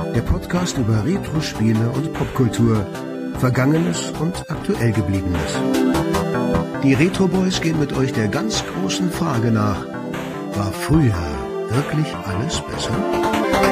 Der Podcast über Retro-Spiele und Popkultur, Vergangenes und aktuell Gebliebenes. Die Retro Boys gehen mit euch der ganz großen Frage nach: War früher wirklich alles besser?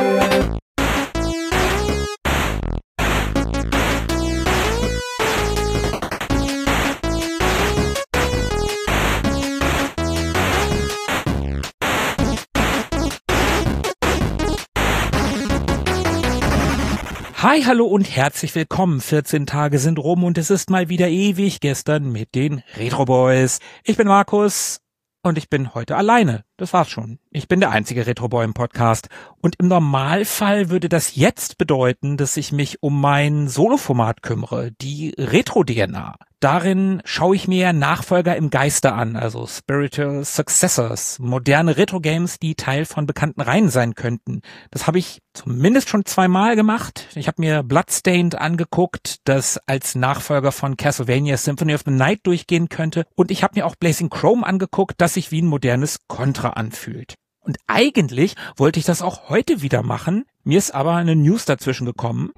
Hi, hallo und herzlich willkommen. 14 Tage sind rum und es ist mal wieder ewig gestern mit den Retro Boys. Ich bin Markus und ich bin heute alleine. Das war's schon. Ich bin der einzige Retro Boy im Podcast. Und im Normalfall würde das jetzt bedeuten, dass ich mich um mein Solo-Format kümmere, die Retro-DNA. Darin schaue ich mir Nachfolger im Geiste an, also Spiritual Successors, moderne Retro-Games, die Teil von bekannten Reihen sein könnten. Das habe ich zumindest schon 2-mal gemacht. Ich habe mir Bloodstained angeguckt, das als Nachfolger von Castlevania Symphony of the Night durchgehen könnte. Und ich habe mir auch Blazing Chrome angeguckt, das sich wie ein modernes Contra anfühlt. Und eigentlich wollte ich das auch heute wieder machen. Mir ist aber eine News dazwischen gekommen.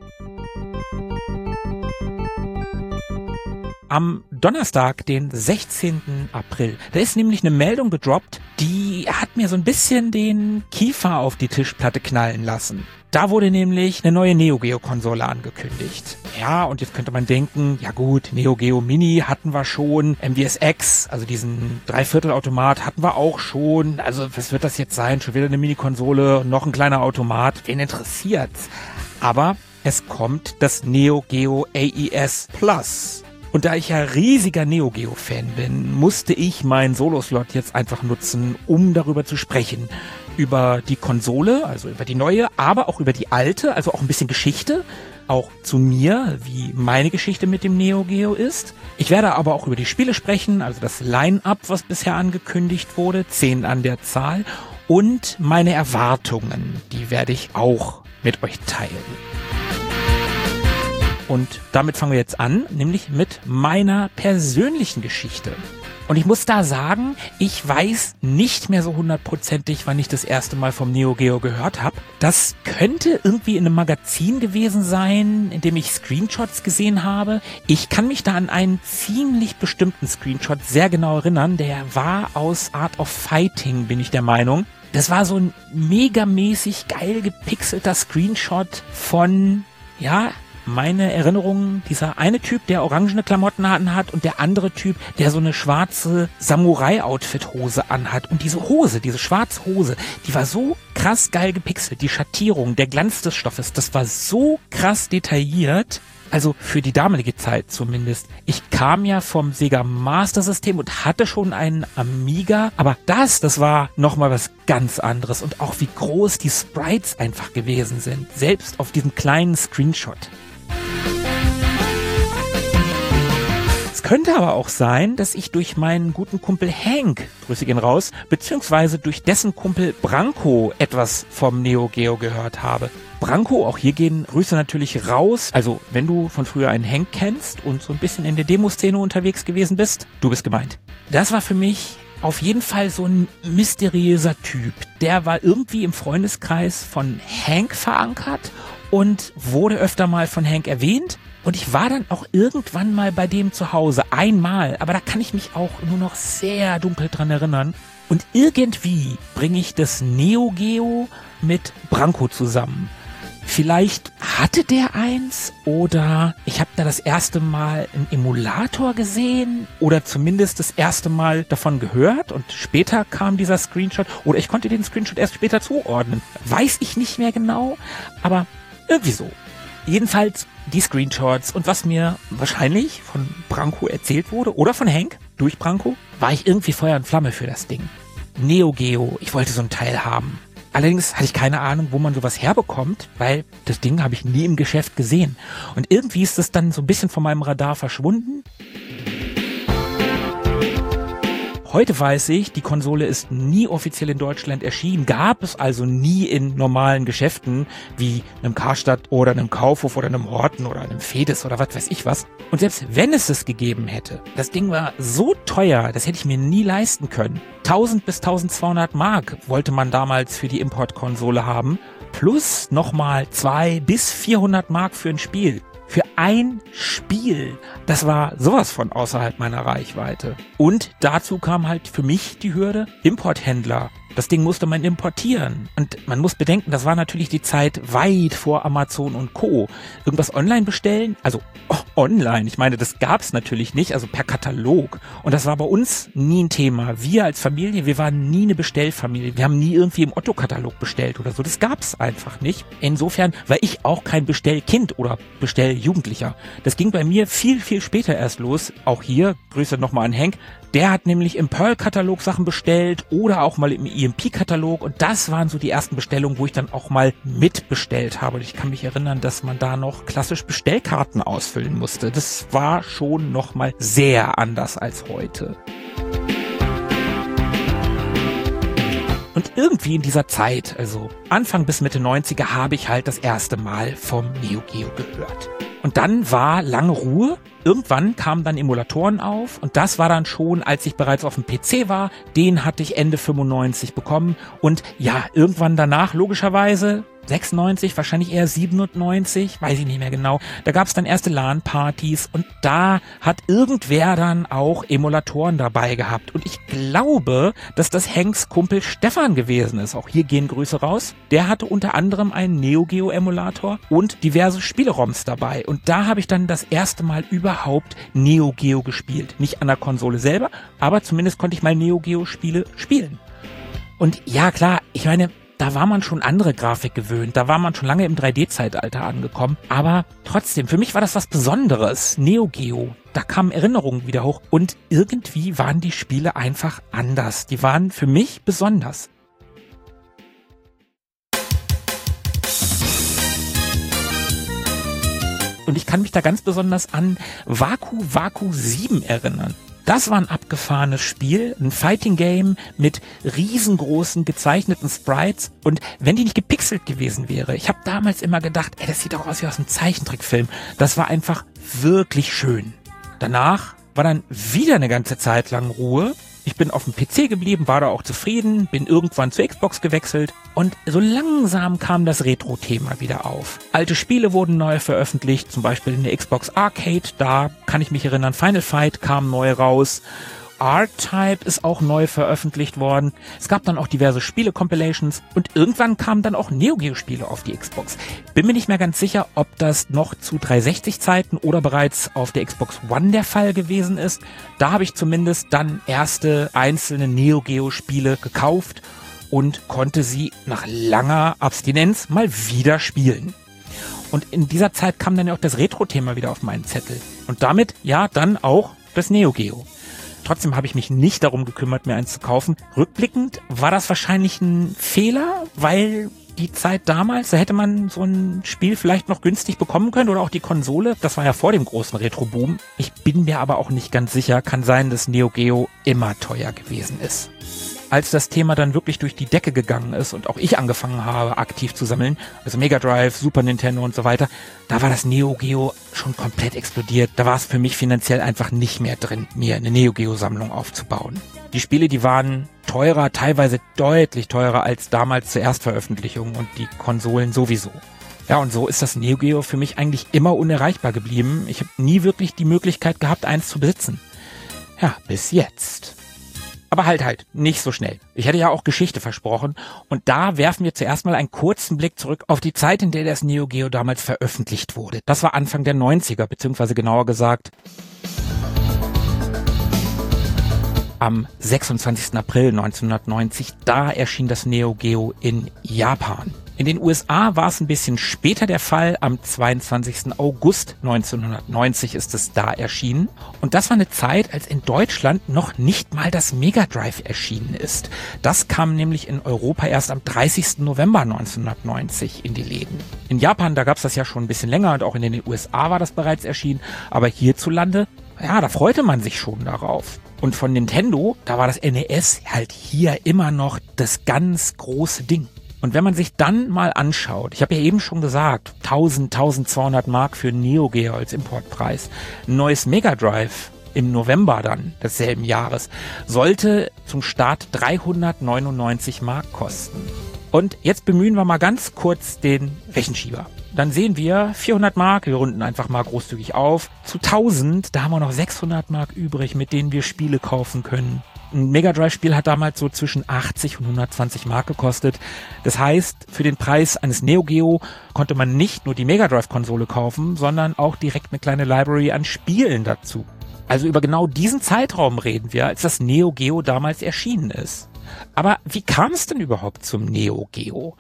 Am Donnerstag, den 16. April, da ist nämlich eine Meldung gedroppt, die hat mir so ein bisschen den Kiefer auf die Tischplatte knallen lassen. Da wurde nämlich eine neue Neo Geo Konsole angekündigt. Ja, und jetzt könnte man denken, ja gut, Neo Geo Mini hatten wir schon, MVSX, also diesen Dreiviertelautomat hatten wir auch schon. Also was wird das jetzt sein? Schon wieder eine Mini-Konsole, noch ein kleiner Automat. Wen interessiert's? Aber es kommt das Neo Geo AES Plus. Und da ich ja riesiger Neo Geo Fan bin, musste ich meinen Solo-Slot jetzt einfach nutzen, um darüber zu sprechen. Über die Konsole, also über die neue, aber auch über die alte, also auch ein bisschen Geschichte. Auch zu mir, wie meine Geschichte mit dem Neo Geo ist. Ich werde aber auch über die Spiele sprechen, also das Line-Up, was bisher angekündigt wurde, 10 an der Zahl. Und meine Erwartungen, die werde ich auch mit euch teilen. Und damit fangen wir jetzt an, nämlich mit meiner persönlichen Geschichte. Und ich muss da sagen, ich weiß nicht mehr so hundertprozentig, wann ich das erste Mal vom Neo Geo gehört habe. Das könnte irgendwie in einem Magazin gewesen sein, in dem ich Screenshots gesehen habe. Ich kann mich da an einen ziemlich bestimmten Screenshot sehr genau erinnern. Der war aus Art of Fighting, bin ich der Meinung. Das war so ein megamäßig geil gepixelter Screenshot von, ja, meine Erinnerung, dieser eine Typ, der orangene Klamotten hat und der andere Typ, der so eine schwarze Samurai-Outfit-Hose anhat. Und diese Hose, diese schwarze Hose, die war so krass geil gepixelt. Die Schattierung, der Glanz des Stoffes, das war so krass detailliert. Also für die damalige Zeit zumindest. Ich kam ja vom Sega Master System und hatte schon einen Amiga, aber das war nochmal was ganz anderes. Und auch wie groß die Sprites einfach gewesen sind, selbst auf diesem kleinen Screenshot. Es könnte aber auch sein, dass ich durch meinen guten Kumpel Hank, Grüße gehen raus, beziehungsweise durch dessen Kumpel Branko etwas vom Neo Geo gehört habe. Branko, auch hier gehen Grüße natürlich raus. Also, wenn du von früher einen Hank kennst und so ein bisschen in der Demoszene unterwegs gewesen bist, du bist gemeint. Das war für mich auf jeden Fall so ein mysteriöser Typ. Der war irgendwie im Freundeskreis von Hank verankert und wurde öfter mal von Hank erwähnt. Und ich war dann auch irgendwann mal bei dem zu Hause, einmal, aber da kann ich mich auch nur noch sehr dunkel dran erinnern. Und irgendwie bringe ich das Neo Geo mit Branko zusammen. Vielleicht hatte der eins oder ich habe da das erste Mal einen Emulator gesehen oder zumindest das erste Mal davon gehört und später kam dieser Screenshot oder ich konnte den Screenshot erst später zuordnen. Weiß ich nicht mehr genau, aber irgendwie so. Jedenfalls die Screenshots und was mir wahrscheinlich von Branko erzählt wurde oder von Hank durch Branko, war ich irgendwie Feuer und Flamme für das Ding. Neo Geo, ich wollte so ein Teil haben. Allerdings hatte ich keine Ahnung, wo man sowas herbekommt, weil das Ding habe ich nie im Geschäft gesehen. Und irgendwie ist es dann so ein bisschen von meinem Radar verschwunden. Heute weiß ich, die Konsole ist nie offiziell in Deutschland erschienen, gab es also nie in normalen Geschäften wie einem Karstadt oder einem Kaufhof oder einem Horten oder einem Fedes oder was weiß ich was. Und selbst wenn es gegeben hätte, das Ding war so teuer, das hätte ich mir nie leisten können. 1000 bis 1200 Mark wollte man damals für die Importkonsole haben. plus nochmal 200 bis 400 Mark für ein Spiel. Für ein Spiel. Das war sowas von außerhalb meiner Reichweite. Und dazu kam halt für mich die Hürde, Importhändler. Das Ding musste man importieren. Und man muss bedenken, das war natürlich die Zeit weit vor Amazon und Co. Irgendwas online bestellen, also online, ich meine, das gab's natürlich nicht, also per Katalog. Und das war bei uns nie ein Thema. Wir als Familie, wir waren nie eine Bestellfamilie. Wir haben nie irgendwie im Otto-Katalog bestellt oder so. Das gab's einfach nicht. Insofern war ich auch kein Bestellkind oder Bestelljugendlicher. Das ging bei mir viel, viel später erst los. Auch hier, Grüße nochmal an Hank. Der hat nämlich im Pearl-Katalog Sachen bestellt oder auch mal im EMP-Katalog und das waren so die ersten Bestellungen, wo ich dann auch mal mitbestellt habe. Und ich kann mich erinnern, dass man da noch klassisch Bestellkarten ausfüllen musste. Das war schon nochmal sehr anders als heute. Und irgendwie in dieser Zeit, also Anfang bis Mitte 90er, habe ich halt das erste Mal vom Neo Geo gehört. Und dann war lange Ruhe. Irgendwann kamen dann Emulatoren auf und das war dann schon, als ich bereits auf dem PC war. Den hatte ich Ende 95 bekommen und ja, irgendwann danach logischerweise 96, wahrscheinlich eher 97, weiß ich nicht mehr genau. Da gab es dann erste LAN-Partys und da hat irgendwer dann auch Emulatoren dabei gehabt. Und ich glaube, dass das Hanks Kumpel Stefan gewesen ist. Auch hier gehen Grüße raus. Der hatte unter anderem einen Neo Geo Emulator und diverse Spiele-ROMs dabei. Und da habe ich dann das erste Mal überhaupt Neo Geo gespielt. Nicht an der Konsole selber, aber zumindest konnte ich mal Neo Geo Spiele spielen. Und ja, klar, ich meine, da war man schon andere Grafik gewöhnt, da war man schon lange im 3D-Zeitalter angekommen, aber trotzdem, für mich war das was Besonderes, Neo Geo, da kamen Erinnerungen wieder hoch und irgendwie waren die Spiele einfach anders, die waren für mich besonders. Und ich kann mich da ganz besonders an Waku Waku 7 erinnern. Das war ein abgefahrenes Spiel, ein Fighting Game mit riesengroßen gezeichneten Sprites und wenn die nicht gepixelt gewesen wäre, ich habe damals immer gedacht, das sieht doch aus wie aus einem Zeichentrickfilm. Das war einfach wirklich schön. Danach war dann wieder eine ganze Zeit lang Ruhe. Ich bin auf dem PC geblieben, war da auch zufrieden, bin irgendwann zur Xbox gewechselt und so langsam kam das Retro-Thema wieder auf. Alte Spiele wurden neu veröffentlicht, zum Beispiel in der Xbox Arcade, da kann ich mich erinnern, Final Fight kam neu raus. R-Type ist auch neu veröffentlicht worden. Es gab dann auch diverse Spiele-Compilations und irgendwann kamen dann auch Neo Geo-Spiele auf die Xbox. Bin mir nicht mehr ganz sicher, ob das noch zu 360-Zeiten oder bereits auf der Xbox One der Fall gewesen ist. Da habe ich zumindest dann erste einzelne Neo Geo-Spiele gekauft und konnte sie nach langer Abstinenz mal wieder spielen. Und in dieser Zeit kam dann ja auch das Retro-Thema wieder auf meinen Zettel. Und damit, ja, dann auch das Neo Geo. Trotzdem habe ich mich nicht darum gekümmert, mir eins zu kaufen. Rückblickend war das wahrscheinlich ein Fehler, weil die Zeit damals, da hätte man so ein Spiel vielleicht noch günstig bekommen können oder auch die Konsole. Das war ja vor dem großen Retro-Boom. Ich bin mir aber auch nicht ganz sicher. Kann sein, dass Neo Geo immer teuer gewesen ist. Als das Thema dann wirklich durch die Decke gegangen ist und auch ich angefangen habe, aktiv zu sammeln, also Mega Drive, Super Nintendo und so weiter, da war das Neo Geo schon komplett explodiert. Da war es für mich finanziell einfach nicht mehr drin, mir eine Neo Geo Sammlung aufzubauen. Die Spiele, die waren teurer, teilweise deutlich teurer als damals zur Erstveröffentlichung und die Konsolen sowieso. Ja, und so ist das Neo Geo für mich eigentlich immer unerreichbar geblieben. Ich habe nie wirklich die Möglichkeit gehabt, eins zu besitzen. Ja, bis jetzt. Aber halt, nicht so schnell. Ich hätte ja auch Geschichte versprochen und da werfen wir zuerst mal einen kurzen Blick zurück auf die Zeit, in der das Neo Geo damals veröffentlicht wurde. Das war Anfang der 90er, beziehungsweise genauer gesagt am 26. April 1990, da erschien das Neo Geo in Japan. In den USA war es ein bisschen später der Fall, am 22. August 1990 ist es da erschienen. Und das war eine Zeit, als in Deutschland noch nicht mal das Mega Drive erschienen ist. Das kam nämlich in Europa erst am 30. November 1990 in die Läden. In Japan, da gab es das ja schon ein bisschen länger und auch in den USA war das bereits erschienen. Aber hierzulande, ja, da freute man sich schon darauf. Und von Nintendo, da war das NES halt hier immer noch das ganz große Ding. Und wenn man sich dann mal anschaut, ich habe ja eben schon gesagt, 1200 Mark für Neo Geo als Importpreis, ein neues Mega Drive im November dann desselben Jahres sollte zum Start 399 Mark kosten. Und jetzt bemühen wir mal ganz kurz den Rechenschieber. Dann sehen wir 400 Mark, wir runden einfach mal großzügig auf, zu 1000, da haben wir noch 600 Mark übrig, mit denen wir Spiele kaufen können. Ein Mega Drive-Spiel hat damals so zwischen 80 und 120 Mark gekostet. Das heißt, für den Preis eines Neo Geo konnte man nicht nur die Mega Drive-Konsole kaufen, sondern auch direkt eine kleine Library an Spielen dazu. Also über genau diesen Zeitraum reden wir, als das Neo Geo damals erschienen ist. Aber wie kam es denn überhaupt zum Neo Geo?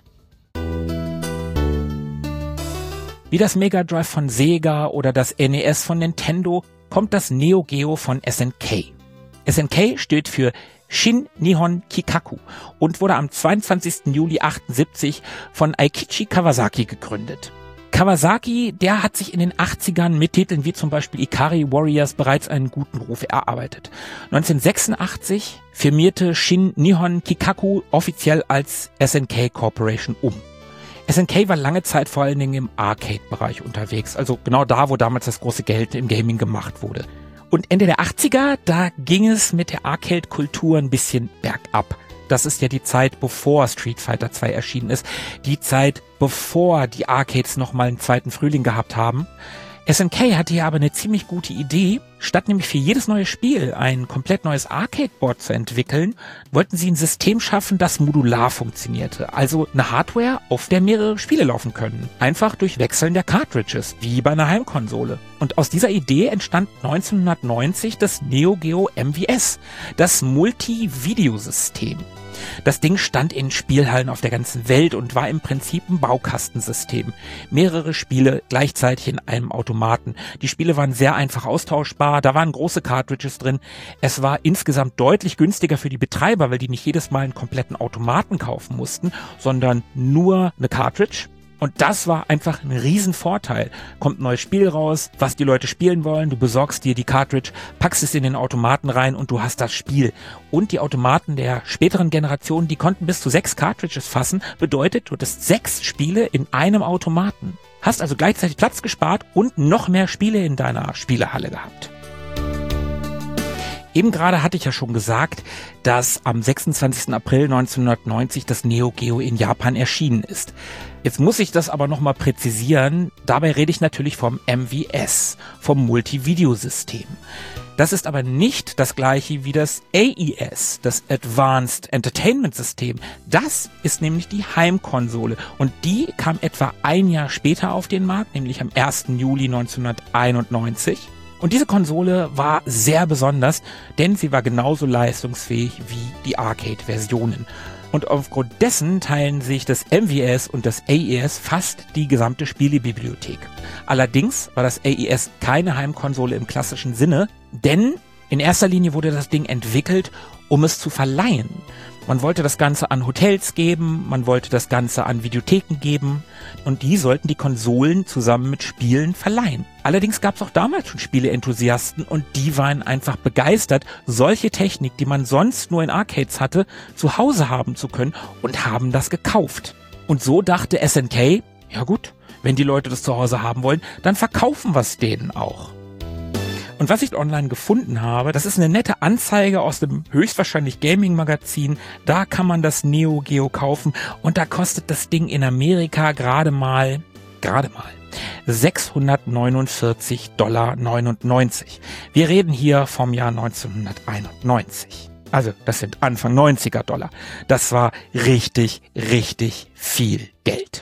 Wie das Mega Drive von Sega oder das NES von Nintendo kommt das Neo Geo von SNK. SNK steht für Shin Nihon Kikaku und wurde am 22. Juli 1978 von Eikichi Kawasaki gegründet. Kawasaki, der hat sich in den 80ern mit Titeln wie zum Beispiel Ikari Warriors bereits einen guten Ruf erarbeitet. 1986 firmierte Shin Nihon Kikaku offiziell als SNK Corporation um. SNK war lange Zeit vor allen Dingen im Arcade-Bereich unterwegs, also genau da, wo damals das große Geld im Gaming gemacht wurde. Und Ende der 80er, da ging es mit der Arcade-Kultur ein bisschen bergab. Das ist ja die Zeit, bevor Street Fighter 2 erschienen ist. Die Zeit, bevor die Arcades nochmal einen zweiten Frühling gehabt haben. SNK hatte hier aber eine ziemlich gute Idee. Statt nämlich für jedes neue Spiel ein komplett neues Arcade-Board zu entwickeln, wollten sie ein System schaffen, das modular funktionierte. Also eine Hardware, auf der mehrere Spiele laufen können. Einfach durch Wechseln der Cartridges, wie bei einer Heimkonsole. Und aus dieser Idee entstand 1990 das Neo Geo MVS, das Multi-Video-System. Das Ding stand in Spielhallen auf der ganzen Welt und war im Prinzip ein Baukastensystem. Mehrere Spiele gleichzeitig in einem Automaten. Die Spiele waren sehr einfach austauschbar, da waren große Cartridges drin. Es war insgesamt deutlich günstiger für die Betreiber, weil die nicht jedes Mal einen kompletten Automaten kaufen mussten, sondern nur eine Cartridge. Und das war einfach ein Riesenvorteil. Kommt ein neues Spiel raus, was die Leute spielen wollen, du besorgst dir die Cartridge, packst es in den Automaten rein und du hast das Spiel. Und die Automaten der späteren Generationen, die konnten bis zu 6 Cartridges fassen, bedeutet, du hattest 6 Spiele in einem Automaten. Hast also gleichzeitig Platz gespart und noch mehr Spiele in deiner Spielehalle gehabt. Eben gerade hatte ich ja schon gesagt, dass am 26. April 1990 das Neo Geo in Japan erschienen ist. Jetzt muss ich das aber nochmal präzisieren. Dabei rede ich natürlich vom MVS, vom Multivideosystem. Das ist aber nicht das gleiche wie das AES, das Advanced Entertainment System. Das ist nämlich die Heimkonsole und die kam etwa ein Jahr später auf den Markt, nämlich am 1. Juli 1991. Und diese Konsole war sehr besonders, denn sie war genauso leistungsfähig wie die Arcade-Versionen. Und aufgrund dessen teilen sich das MVS und das AES fast die gesamte Spielebibliothek. Allerdings war das AES keine Heimkonsole im klassischen Sinne, denn in erster Linie wurde das Ding entwickelt, um es zu verleihen. Man wollte das Ganze an Hotels geben, man wollte das Ganze an Videotheken geben und die sollten die Konsolen zusammen mit Spielen verleihen. Allerdings gab es auch damals schon Spieleenthusiasten und die waren einfach begeistert, solche Technik, die man sonst nur in Arcades hatte, zu Hause haben zu können und haben das gekauft. Und so dachte SNK, ja gut, wenn die Leute das zu Hause haben wollen, dann verkaufen wir es denen auch. Und was ich online gefunden habe, das ist eine nette Anzeige aus dem höchstwahrscheinlich Gaming-Magazin. Da kann man das Neo Geo kaufen und da kostet das Ding in Amerika gerade mal $649,99. Wir reden hier vom Jahr 1991. Also das sind Anfang 90er Dollar. Das war richtig, richtig viel Geld.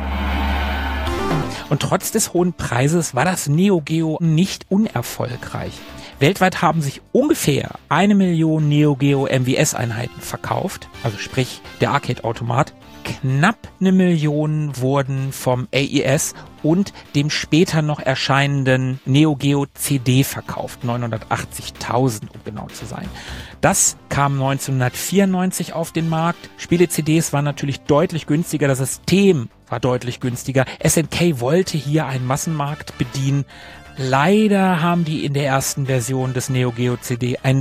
Und trotz des hohen Preises war das Neo Geo nicht unerfolgreich. Weltweit haben sich ungefähr 1 Million Neo Geo MVS-Einheiten verkauft, also sprich der Arcade-Automat. Knapp 1 Million wurden vom AES und dem später noch erscheinenden Neo Geo CD verkauft, 980.000 um genau zu sein. Das kam 1994 auf den Markt. Spiele-CDs waren natürlich deutlich günstiger, das System war deutlich günstiger. SNK wollte hier einen Massenmarkt bedienen. Leider haben die in der ersten Version des Neo Geo CD ein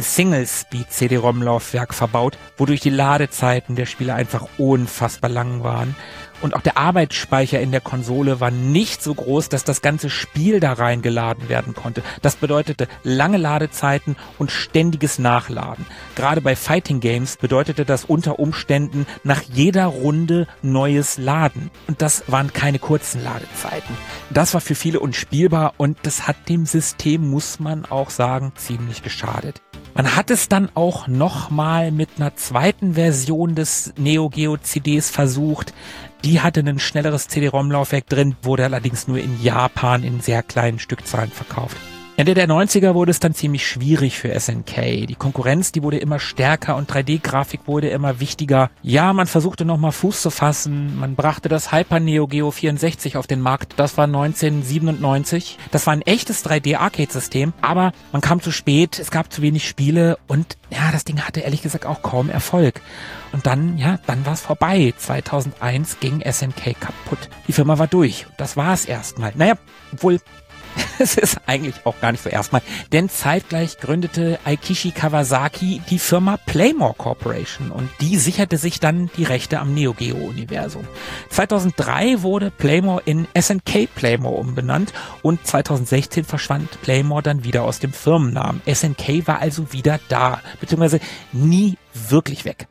Single-Speed-CD-ROM-Laufwerk verbaut, wodurch die Ladezeiten der Spiele einfach unfassbar lang waren. Und auch der Arbeitsspeicher in der Konsole war nicht so groß, dass das ganze Spiel da reingeladen werden konnte. Das bedeutete lange Ladezeiten und ständiges Nachladen. Gerade bei Fighting Games bedeutete das unter Umständen nach jeder Runde neues Laden. Und das waren keine kurzen Ladezeiten. Das war für viele unspielbar und das hat dem System, muss man auch sagen, ziemlich geschadet. Man hat es dann auch nochmal mit einer zweiten Version des Neo Geo CDs versucht. Die hatte ein schnelleres CD-ROM-Laufwerk drin, wurde allerdings nur in Japan in sehr kleinen Stückzahlen verkauft. Ende der 90er wurde es dann ziemlich schwierig für SNK. Die Konkurrenz, die wurde immer stärker und 3D-Grafik wurde immer wichtiger. Ja, man versuchte nochmal Fuß zu fassen. Man brachte das Hyper Neo Geo 64 auf den Markt. Das war 1997. Das war ein echtes 3D-Arcade-System, aber man kam zu spät, es gab zu wenig Spiele und ja, das Ding hatte ehrlich gesagt auch kaum Erfolg. Und dann war es vorbei. 2001 ging SNK kaputt. Die Firma war durch. Das war es erstmal. Naja, obwohl... Es ist eigentlich auch gar nicht so erstmal, denn zeitgleich gründete Eikishi Kawasaki die Firma Playmore Corporation und die sicherte sich dann die Rechte am Neo Geo Universum. 2003 wurde Playmore in SNK Playmore umbenannt und 2016 verschwand Playmore dann wieder aus dem Firmennamen. SNK war also wieder da, beziehungsweise nie wirklich weg.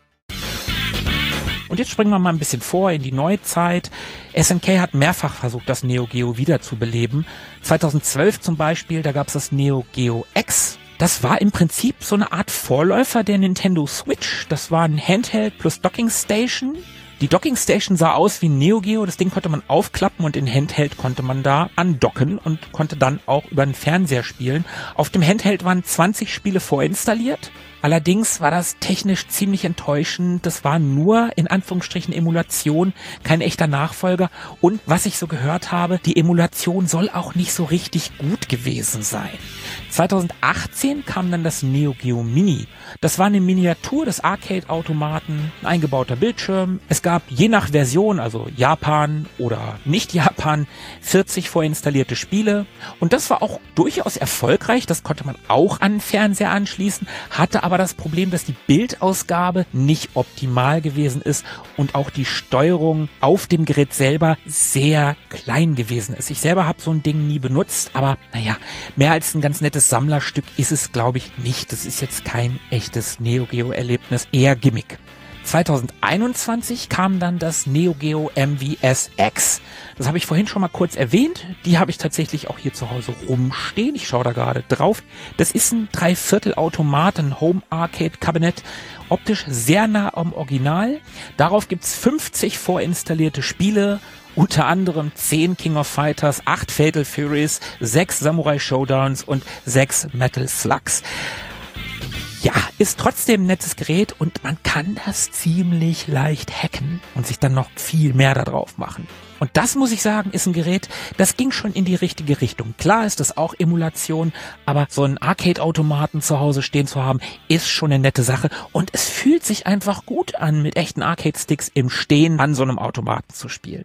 Und jetzt springen wir mal ein bisschen vor in die Neuzeit. SNK hat mehrfach versucht, das Neo Geo wiederzubeleben. 2012 zum Beispiel, da gab es das Neo Geo X. Das war im Prinzip so eine Art Vorläufer der Nintendo Switch. Das war ein Handheld plus Docking Station. Die Docking Station sah aus wie ein Neo Geo. Das Ding konnte man aufklappen und in Handheld konnte man da andocken und konnte dann auch über den Fernseher spielen. Auf dem Handheld waren 20 Spiele vorinstalliert. Allerdings war das technisch ziemlich enttäuschend. Das war nur in Anführungsstrichen Emulation, kein echter Nachfolger. Und was ich so gehört habe, die Emulation soll auch nicht so richtig gut gewesen sein. 2018 kam dann das Neo Geo Mini. Das war eine Miniatur des Arcade-Automaten, ein eingebauter Bildschirm. Es gab je nach Version, also Japan oder nicht Japan, 40 vorinstallierte Spiele. Und das war auch durchaus erfolgreich. Das konnte man auch an den Fernseher anschließen, hatte aber das Problem, dass die Bildausgabe nicht optimal gewesen ist und auch die Steuerung auf dem Gerät selber sehr klein gewesen ist. Ich selber habe so ein Ding nie benutzt, aber naja, mehr als ein ganz nettes Sammlerstück ist es, glaube ich, nicht. Das ist jetzt kein echtes Neo Geo-Erlebnis, eher Gimmick. 2021 kam dann das Neo Geo MVS X. Das habe ich vorhin schon mal kurz erwähnt. Die habe ich tatsächlich auch hier zu Hause rumstehen. Ich schaue da gerade drauf. Das ist ein Dreiviertel-Automat, ein Home-Arcade-Kabinett. Optisch sehr nah am Original. Darauf gibt's 50 vorinstallierte Spiele. Unter anderem 10 King of Fighters, 8 Fatal Furies, 6 Samurai Showdowns und 6 Metal Slugs. Ja, ist trotzdem ein nettes Gerät und man kann das ziemlich leicht hacken und sich dann noch viel mehr da drauf machen. Und das, muss ich sagen, ist ein Gerät, das ging schon in die richtige Richtung. Klar ist das auch Emulation, aber so einen Arcade-Automaten zu Hause stehen zu haben, ist schon eine nette Sache. Und es fühlt sich einfach gut an, mit echten Arcade-Sticks im Stehen an so einem Automaten zu spielen.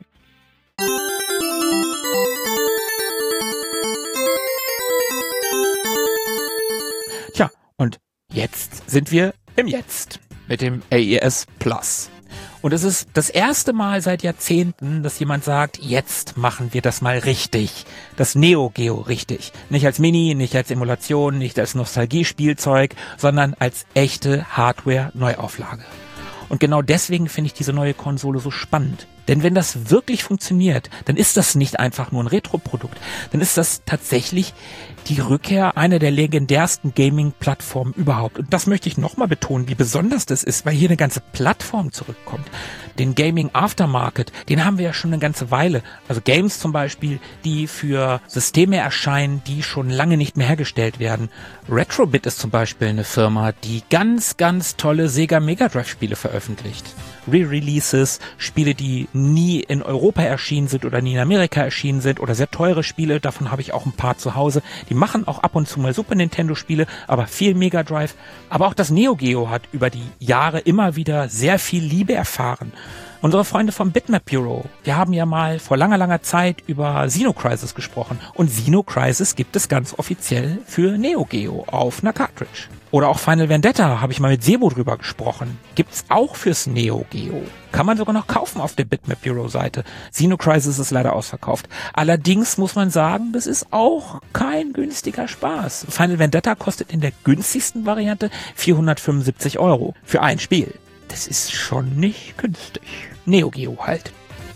Tja, und jetzt sind wir im Jetzt mit dem AES Plus. Und es ist das erste Mal seit Jahrzehnten, dass jemand sagt, jetzt machen wir das mal richtig. Das Neo Geo richtig. Nicht als Mini, nicht als Emulation, nicht als Nostalgiespielzeug, sondern als echte Hardware-Neuauflage. Und genau deswegen finde ich diese neue Konsole so spannend. Denn wenn das wirklich funktioniert, dann ist das nicht einfach nur ein Retro-Produkt. Dann ist das tatsächlich die Rückkehr einer der legendärsten Gaming-Plattformen überhaupt. Und das möchte ich nochmal betonen, wie besonders das ist, weil hier eine ganze Plattform zurückkommt. Den Gaming Aftermarket, den haben wir ja schon eine ganze Weile. Also Games zum Beispiel, die für Systeme erscheinen, die schon lange nicht mehr hergestellt werden. Retrobit ist zum Beispiel eine Firma, die ganz, ganz tolle Sega Mega Drive Spiele veröffentlicht. Re-Releases, Spiele, die nie in Europa erschienen sind oder nie in Amerika erschienen sind oder sehr teure Spiele, davon habe ich auch ein paar zu Hause. Die machen auch ab und zu mal Super Nintendo Spiele, aber viel Mega Drive. Aber auch das Neo Geo hat über die Jahre immer wieder sehr viel Liebe erfahren. Unsere Freunde vom Bitmap Bureau, wir haben ja mal vor langer Zeit über Xenocrisis gesprochen. Und Xenocrisis gibt es ganz offiziell für Neo Geo auf einer Cartridge. Oder auch Final Vendetta, habe ich mal mit Sebo drüber gesprochen. Gibt's auch fürs Neo Geo. Kann man sogar noch kaufen auf der Bitmap Bureau Seite. Xenocrisis ist leider ausverkauft. Allerdings muss man sagen, das ist auch kein günstiger Spaß. Final Vendetta kostet in der günstigsten Variante 475 € für ein Spiel. Das ist schon nicht günstig. Neo Geo halt.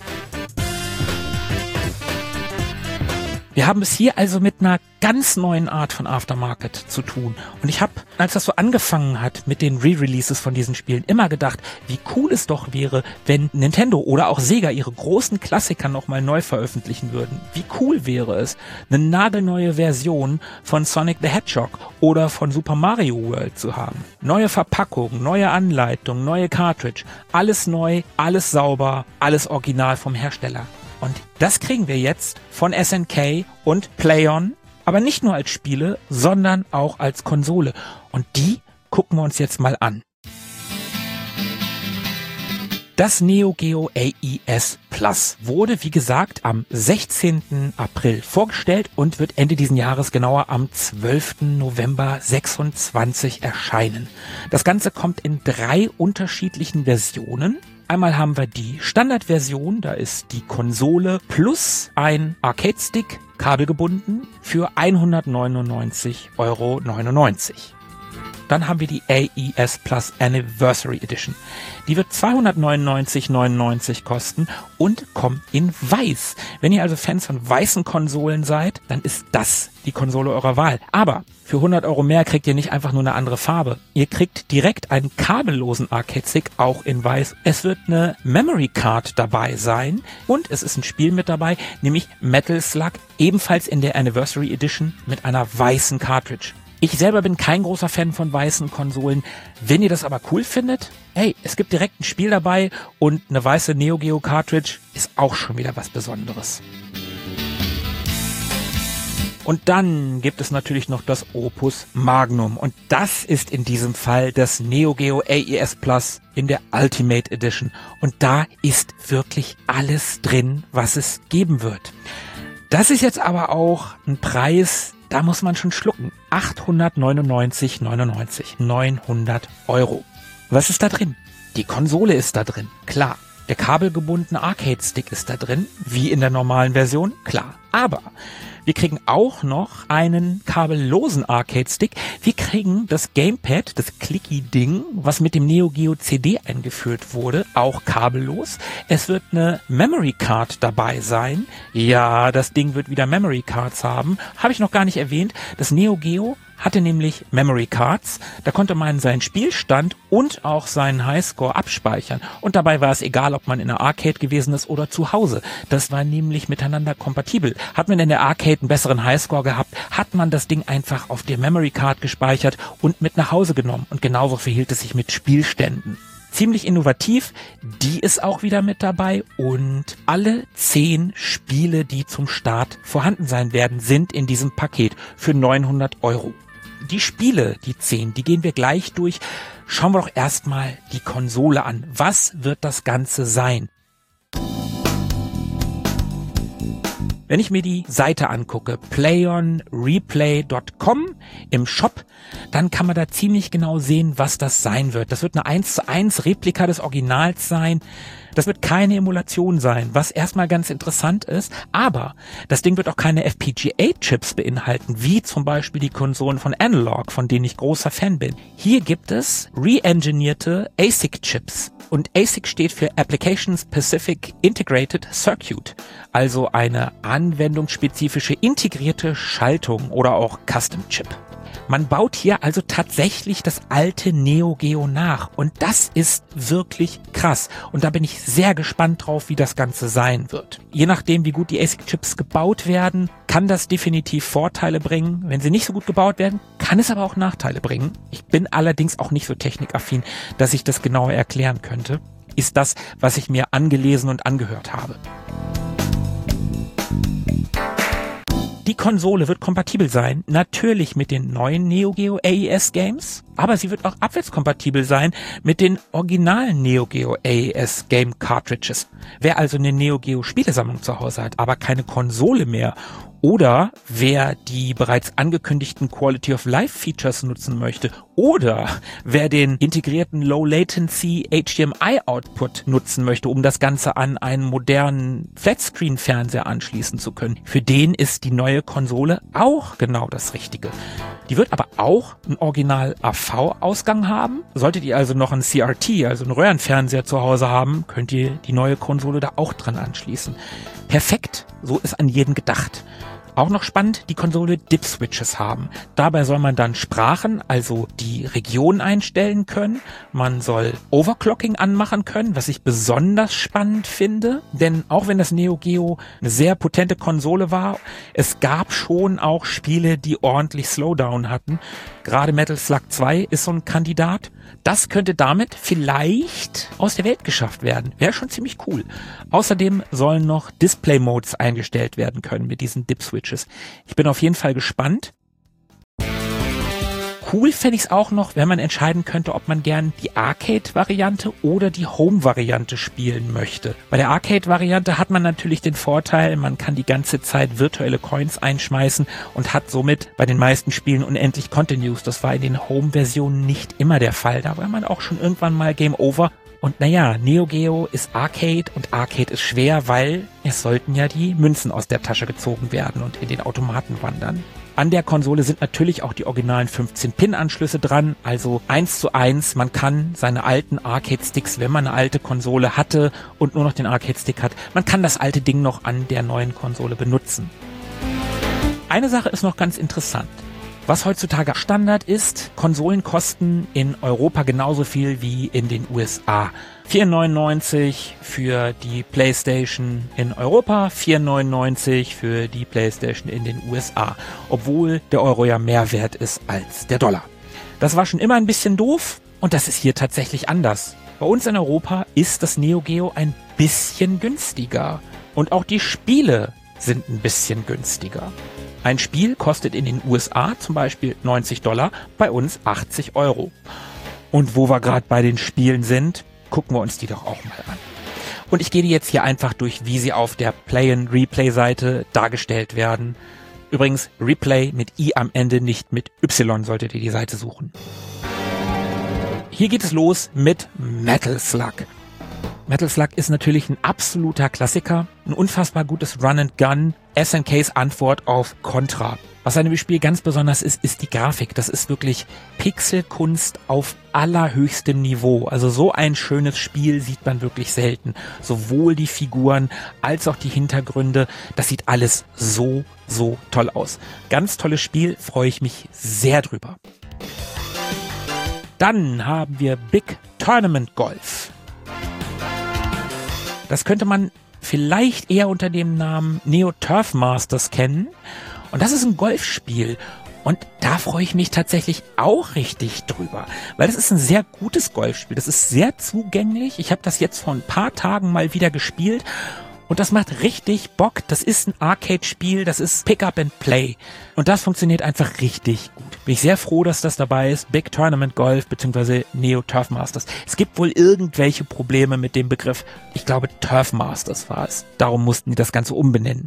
Wir haben es hier also mit einer ganz neuen Art von Aftermarket zu tun. Und ich habe, als das so angefangen hat mit den Re-Releases von diesen Spielen, immer gedacht, wie cool es doch wäre, wenn Nintendo oder auch Sega ihre großen Klassiker nochmal neu veröffentlichen würden. Wie cool wäre es, eine nagelneue Version von Sonic the Hedgehog oder von Super Mario World zu haben. Neue Verpackung, neue Anleitung, neue Cartridge, alles neu, alles sauber, alles original vom Hersteller. Und das kriegen wir jetzt von SNK und PlayOn, aber nicht nur als Spiele, sondern auch als Konsole. Und die gucken wir uns jetzt mal an. Das Neo Geo AES Plus wurde, wie gesagt, am 16. April vorgestellt und wird Ende diesen Jahres, genauer am 12. November 26 erscheinen. Das Ganze kommt in 3 unterschiedlichen Versionen. Einmal haben wir die Standardversion, da ist die Konsole plus ein Arcade-Stick kabelgebunden für 199,99 €. Dann haben wir die AES Plus Anniversary Edition. Die wird 299,99 € kosten und kommt in weiß. Wenn ihr also Fans von weißen Konsolen seid, dann ist das die Konsole eurer Wahl. Aber für 100 € mehr kriegt ihr nicht einfach nur eine andere Farbe. Ihr kriegt direkt einen kabellosen Arcade-Stick, auch in weiß. Es wird eine Memory Card dabei sein und es ist ein Spiel mit dabei, nämlich Metal Slug, ebenfalls in der Anniversary Edition mit einer weißen Cartridge. Ich selber bin kein großer Fan von weißen Konsolen. Wenn ihr das aber cool findet, hey, es gibt direkt ein Spiel dabei und eine weiße Neo Geo Cartridge ist auch schon wieder was Besonderes. Und dann gibt es natürlich noch das Opus Magnum und das ist in diesem Fall das Neo Geo AES Plus in der Ultimate Edition und da ist wirklich alles drin, was es geben wird. Das ist jetzt aber auch ein Preis, da muss man schon schlucken. 899,99 €. 900 €. Was ist da drin? Die Konsole ist da drin, klar. Der kabelgebundene Arcade-Stick ist da drin, wie in der normalen Version, klar. Aber wir kriegen auch noch einen kabellosen Arcade-Stick. Wir kriegen das Gamepad, das Clicky-Ding, was mit dem Neo Geo CD eingeführt wurde, auch kabellos. Es wird eine Memory Card dabei sein. Ja, das Ding wird wieder Memory Cards haben. Habe ich noch gar nicht erwähnt. Das Neo Geo hatte nämlich Memory Cards. Da konnte man seinen Spielstand und auch seinen Highscore abspeichern. Und dabei war es egal, ob man in der Arcade gewesen ist oder zu Hause. Das war nämlich miteinander kompatibel. Hat man in der Arcade einen besseren Highscore gehabt, hat man das Ding einfach auf der Memory Card gespeichert und mit nach Hause genommen. Und genauso verhielt es sich mit Spielständen. Ziemlich innovativ, die ist auch wieder mit dabei und alle 10 Spiele, die zum Start vorhanden sein werden, sind in diesem Paket für 900 €. Die Spiele, die 10, die gehen wir gleich durch. Schauen wir doch erstmal die Konsole an. Was wird das Ganze sein? Wenn ich mir die Seite angucke, playonreplay.com im Shop, dann kann man da ziemlich genau sehen, was das sein wird. Das wird eine 1:1 Replika des Originals sein. Das wird keine Emulation sein, was erstmal ganz interessant ist, aber das Ding wird auch keine FPGA-Chips beinhalten, wie zum Beispiel die Konsolen von Analog, von denen ich großer Fan bin. Hier gibt es re-engineerte ASIC-Chips. Und ASIC steht für Application Specific Integrated Circuit, also eine anwendungsspezifische integrierte Schaltung oder auch Custom Chip. Man baut hier also tatsächlich das alte Neo Geo nach und das ist wirklich krass und da bin ich sehr gespannt drauf, wie das Ganze sein wird. Je nachdem, wie gut die ASIC-Chips gebaut werden, kann das definitiv Vorteile bringen. Wenn sie nicht so gut gebaut werden, kann es aber auch Nachteile bringen. Ich bin allerdings auch nicht so technikaffin, dass ich das genauer erklären könnte. Ist das, was ich mir angelesen und angehört habe. Die Konsole wird kompatibel sein, natürlich mit den neuen Neo Geo AES Games, aber sie wird auch abwärtskompatibel sein mit den originalen Neo Geo AES Game Cartridges. Wer also eine Neo Geo Spielesammlung zu Hause hat, aber keine Konsole mehr, oder wer die bereits angekündigten Quality of Life Features nutzen möchte, oder wer den integrierten Low Latency HDMI Output nutzen möchte, um das Ganze an einen modernen Flatscreen Fernseher anschließen zu können, für den ist die neue Konsole auch genau das Richtige. Die wird aber auch einen Original AV-Ausgang haben. Solltet ihr also noch einen CRT, also einen Röhrenfernseher zu Hause haben, könnt ihr die neue Konsole da auch dran anschließen. Perfekt, so ist an jeden gedacht. Auch noch spannend, die Konsole Dip-Switches haben. Dabei soll man dann Sprachen, also die Region einstellen können. Man soll Overclocking anmachen können, was ich besonders spannend finde. Denn auch wenn das Neo Geo eine sehr potente Konsole war, es gab schon auch Spiele, die ordentlich Slowdown hatten. Gerade Metal Slug 2 ist so ein Kandidat. Das könnte damit vielleicht aus der Welt geschafft werden. Wäre schon ziemlich cool. Außerdem sollen noch Display-Modes eingestellt werden können mit diesen Dip-Switches. Ich bin auf jeden Fall gespannt. Cool fände ich es auch noch, wenn man entscheiden könnte, ob man gern die Arcade-Variante oder die Home-Variante spielen möchte. Bei der Arcade-Variante hat man natürlich den Vorteil, man kann die ganze Zeit virtuelle Coins einschmeißen und hat somit bei den meisten Spielen unendlich Continues. Das war in den Home-Versionen nicht immer der Fall. Da war man auch schon irgendwann mal Game Over. Und naja, Neo Geo ist Arcade und Arcade ist schwer, weil es sollten ja die Münzen aus der Tasche gezogen werden und in den Automaten wandern. An der Konsole sind natürlich auch die originalen 15-Pin-Anschlüsse dran, also 1:1. Man kann seine alten Arcade-Sticks, wenn man eine alte Konsole hatte und nur noch den Arcade-Stick hat, man kann das alte Ding noch an der neuen Konsole benutzen. Eine Sache ist noch ganz interessant. Was heutzutage Standard ist, Konsolen kosten in Europa genauso viel wie in den USA. 4,99 für die PlayStation in Europa, 4,99 für die PlayStation in den USA, obwohl der Euro ja mehr wert ist als der Dollar. Das war schon immer ein bisschen doof und das ist hier tatsächlich anders. Bei uns in Europa ist das Neo Geo ein bisschen günstiger und auch die Spiele sind ein bisschen günstiger. Ein Spiel kostet in den USA zum Beispiel $90, bei uns 80 €. Und wo wir gerade bei den Spielen sind, gucken wir uns die doch auch mal an. Und ich gehe jetzt hier einfach durch, wie sie auf der Play-and-Replay-Seite dargestellt werden. Übrigens, Replay mit I am Ende, nicht mit Y, solltet ihr die Seite suchen. Hier geht es los mit Metal Slug. Metal Slug ist natürlich ein absoluter Klassiker, ein unfassbar gutes Run-and-Gun, SNKs Antwort auf Contra. Was an dem Spiel ganz besonders ist, ist die Grafik. Das ist wirklich Pixelkunst auf allerhöchstem Niveau. Also so ein schönes Spiel sieht man wirklich selten. Sowohl die Figuren als auch die Hintergründe, das sieht alles so toll aus. Ganz tolles Spiel, freue ich mich sehr drüber. Dann haben wir Big Tournament Golf. Das könnte man vielleicht eher unter dem Namen Neo Turf Masters kennen. Und das ist ein Golfspiel. Und da freue ich mich tatsächlich auch richtig drüber. Weil das ist ein sehr gutes Golfspiel. Das ist sehr zugänglich. Ich habe das jetzt vor ein paar Tagen mal wieder gespielt. Und das macht richtig Bock. Das ist ein Arcade-Spiel. Das ist Pick Up and Play. Und das funktioniert einfach richtig gut. Bin ich sehr froh, dass das dabei ist. Big Tournament Golf bzw. Neo Turf Masters. Es gibt wohl irgendwelche Probleme mit dem Begriff. Ich glaube, Turf Masters war es. Darum mussten die das Ganze umbenennen.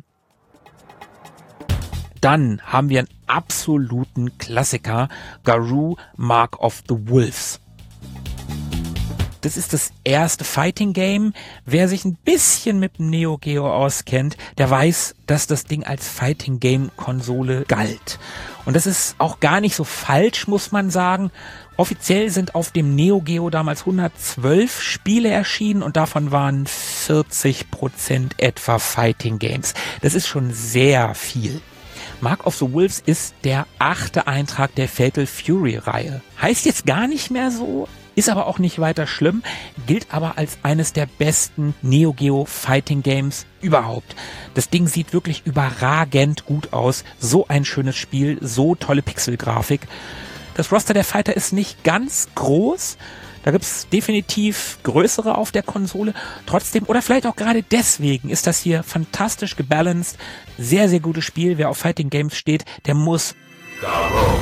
Dann haben wir einen absoluten Klassiker. Garou Mark of the Wolves. Das ist das erste Fighting Game. Wer sich ein bisschen mit dem Neo Geo auskennt, der weiß, dass das Ding als Fighting Game Konsole galt. Und das ist auch gar nicht so falsch, muss man sagen. Offiziell sind auf dem Neo Geo damals 112 Spiele erschienen und davon waren 40% etwa Fighting Games. Das ist schon sehr viel. Mark of the Wolves ist der 8. Eintrag der Fatal Fury Reihe. Heißt jetzt gar nicht mehr so, ist aber auch nicht weiter schlimm, gilt aber als eines der besten Neo Geo Fighting Games überhaupt. Das Ding sieht wirklich überragend gut aus. So ein schönes Spiel, so tolle Pixelgrafik. Das Roster der Fighter ist nicht ganz groß. Da gibt's definitiv größere auf der Konsole. Trotzdem, oder vielleicht auch gerade deswegen, ist das hier fantastisch gebalanced. Sehr, sehr gutes Spiel. Wer auf Fighting Games steht, der muss Garou,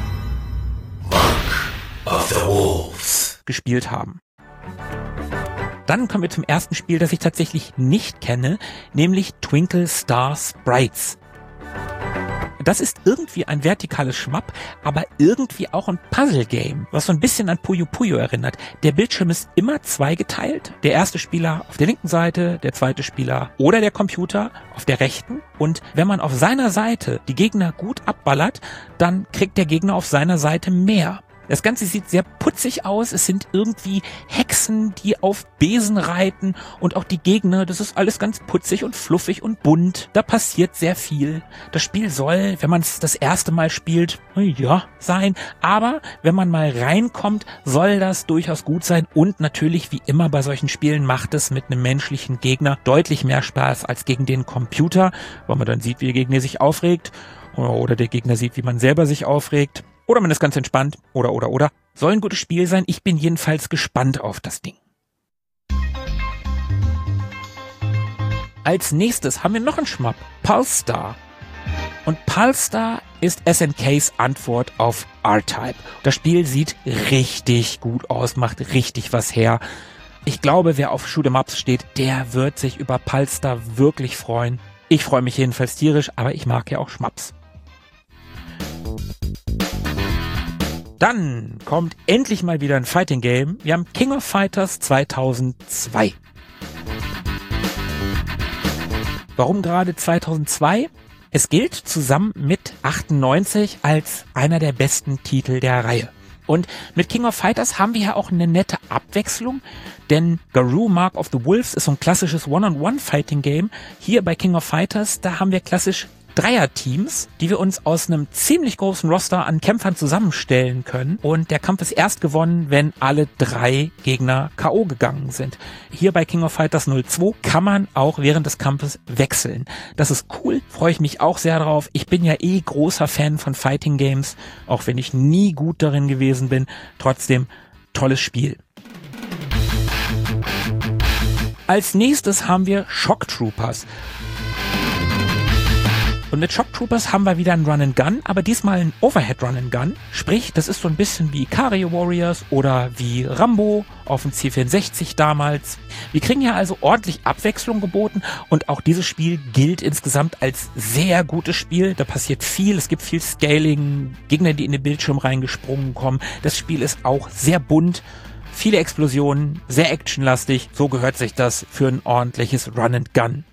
Mark of the Wolves gespielt haben. Dann kommen wir zum ersten Spiel, das ich tatsächlich nicht kenne, nämlich Twinkle Star Sprites. Das ist irgendwie ein vertikales Schmapp, aber irgendwie auch ein Puzzle-Game, was so ein bisschen an Puyo Puyo erinnert. Der Bildschirm ist immer zweigeteilt. Der erste Spieler auf der linken Seite, der zweite Spieler oder der Computer auf der rechten. Und wenn man auf seiner Seite die Gegner gut abballert, dann kriegt der Gegner auf seiner Seite mehr. Das Ganze sieht sehr putzig aus. Es sind irgendwie Hexen, die auf Besen reiten und auch die Gegner. Das ist alles ganz putzig und fluffig und bunt. Da passiert sehr viel. Das Spiel soll, wenn man es das erste Mal spielt, ja, sein. Aber wenn man mal reinkommt, soll das durchaus gut sein. Und natürlich, wie immer bei solchen Spielen, macht es mit einem menschlichen Gegner deutlich mehr Spaß als gegen den Computer, weil man dann sieht, wie der Gegner sich aufregt. Oder der Gegner sieht, wie man selber sich aufregt. Oder man ist ganz entspannt. Oder. Soll ein gutes Spiel sein. Ich bin jedenfalls gespannt auf das Ding. Als nächstes haben wir noch einen Schmapp. Pulsar. Und Pulsar ist SNKs Antwort auf R-Type. Das Spiel sieht richtig gut aus, macht richtig was her. Ich glaube, wer auf Shoot'em-Ups steht, der wird sich über Pulsar wirklich freuen. Ich freue mich jedenfalls tierisch, aber ich mag ja auch Schmaps. Dann kommt endlich mal wieder ein Fighting Game. Wir haben King of Fighters 2002. Warum gerade 2002? Es gilt zusammen mit 98 als einer der besten Titel der Reihe. Und mit King of Fighters haben wir ja auch eine nette Abwechslung, denn Garou Mark of the Wolves ist so ein klassisches One-on-One-Fighting-Game. Hier bei King of Fighters, da haben wir klassisch Dreierteams, die wir uns aus einem ziemlich großen Roster an Kämpfern zusammenstellen können. Und der Kampf ist erst gewonnen, wenn alle 3 Gegner K.O. gegangen sind. Hier bei King of Fighters 02 kann man auch während des Kampfes wechseln. Das ist cool, freue ich mich auch sehr drauf. Ich bin ja großer Fan von Fighting Games, auch wenn ich nie gut darin gewesen bin. Trotzdem, tolles Spiel. Als nächstes haben wir Shock Troopers. Und mit Shock Troopers haben wir wieder ein Run-and-Gun, aber diesmal ein Overhead-Run-and-Gun. Sprich, das ist so ein bisschen wie Ikario Warriors oder wie Rambo auf dem C64 damals. Wir kriegen ja also ordentlich Abwechslung geboten und auch dieses Spiel gilt insgesamt als sehr gutes Spiel. Da passiert viel, es gibt viel Scaling, Gegner, die in den Bildschirm reingesprungen kommen. Das Spiel ist auch sehr bunt. Viele Explosionen, sehr actionlastig. So gehört sich das für ein ordentliches Run-and-Gun.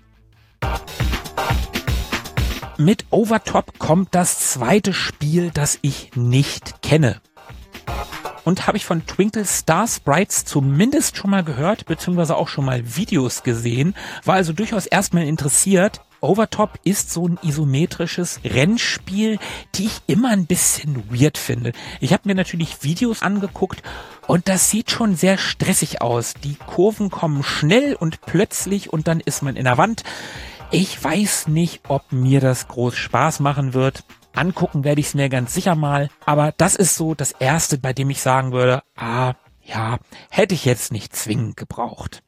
Mit Overtop kommt das zweite Spiel, das ich nicht kenne. Und habe ich von Twinkle Star Sprites zumindest schon mal gehört, beziehungsweise auch schon mal Videos gesehen, war also durchaus erstmal interessiert. Overtop ist so ein isometrisches Rennspiel, die ich immer ein bisschen weird finde. Ich habe mir natürlich Videos angeguckt und das sieht schon sehr stressig aus. Die Kurven kommen schnell und plötzlich und dann ist man in der Wand. Ich weiß nicht, ob mir das groß Spaß machen wird. Angucken werde ich es mir ganz sicher mal. Aber das ist so das Erste, bei dem ich sagen würde, hätte ich jetzt nicht zwingend gebraucht.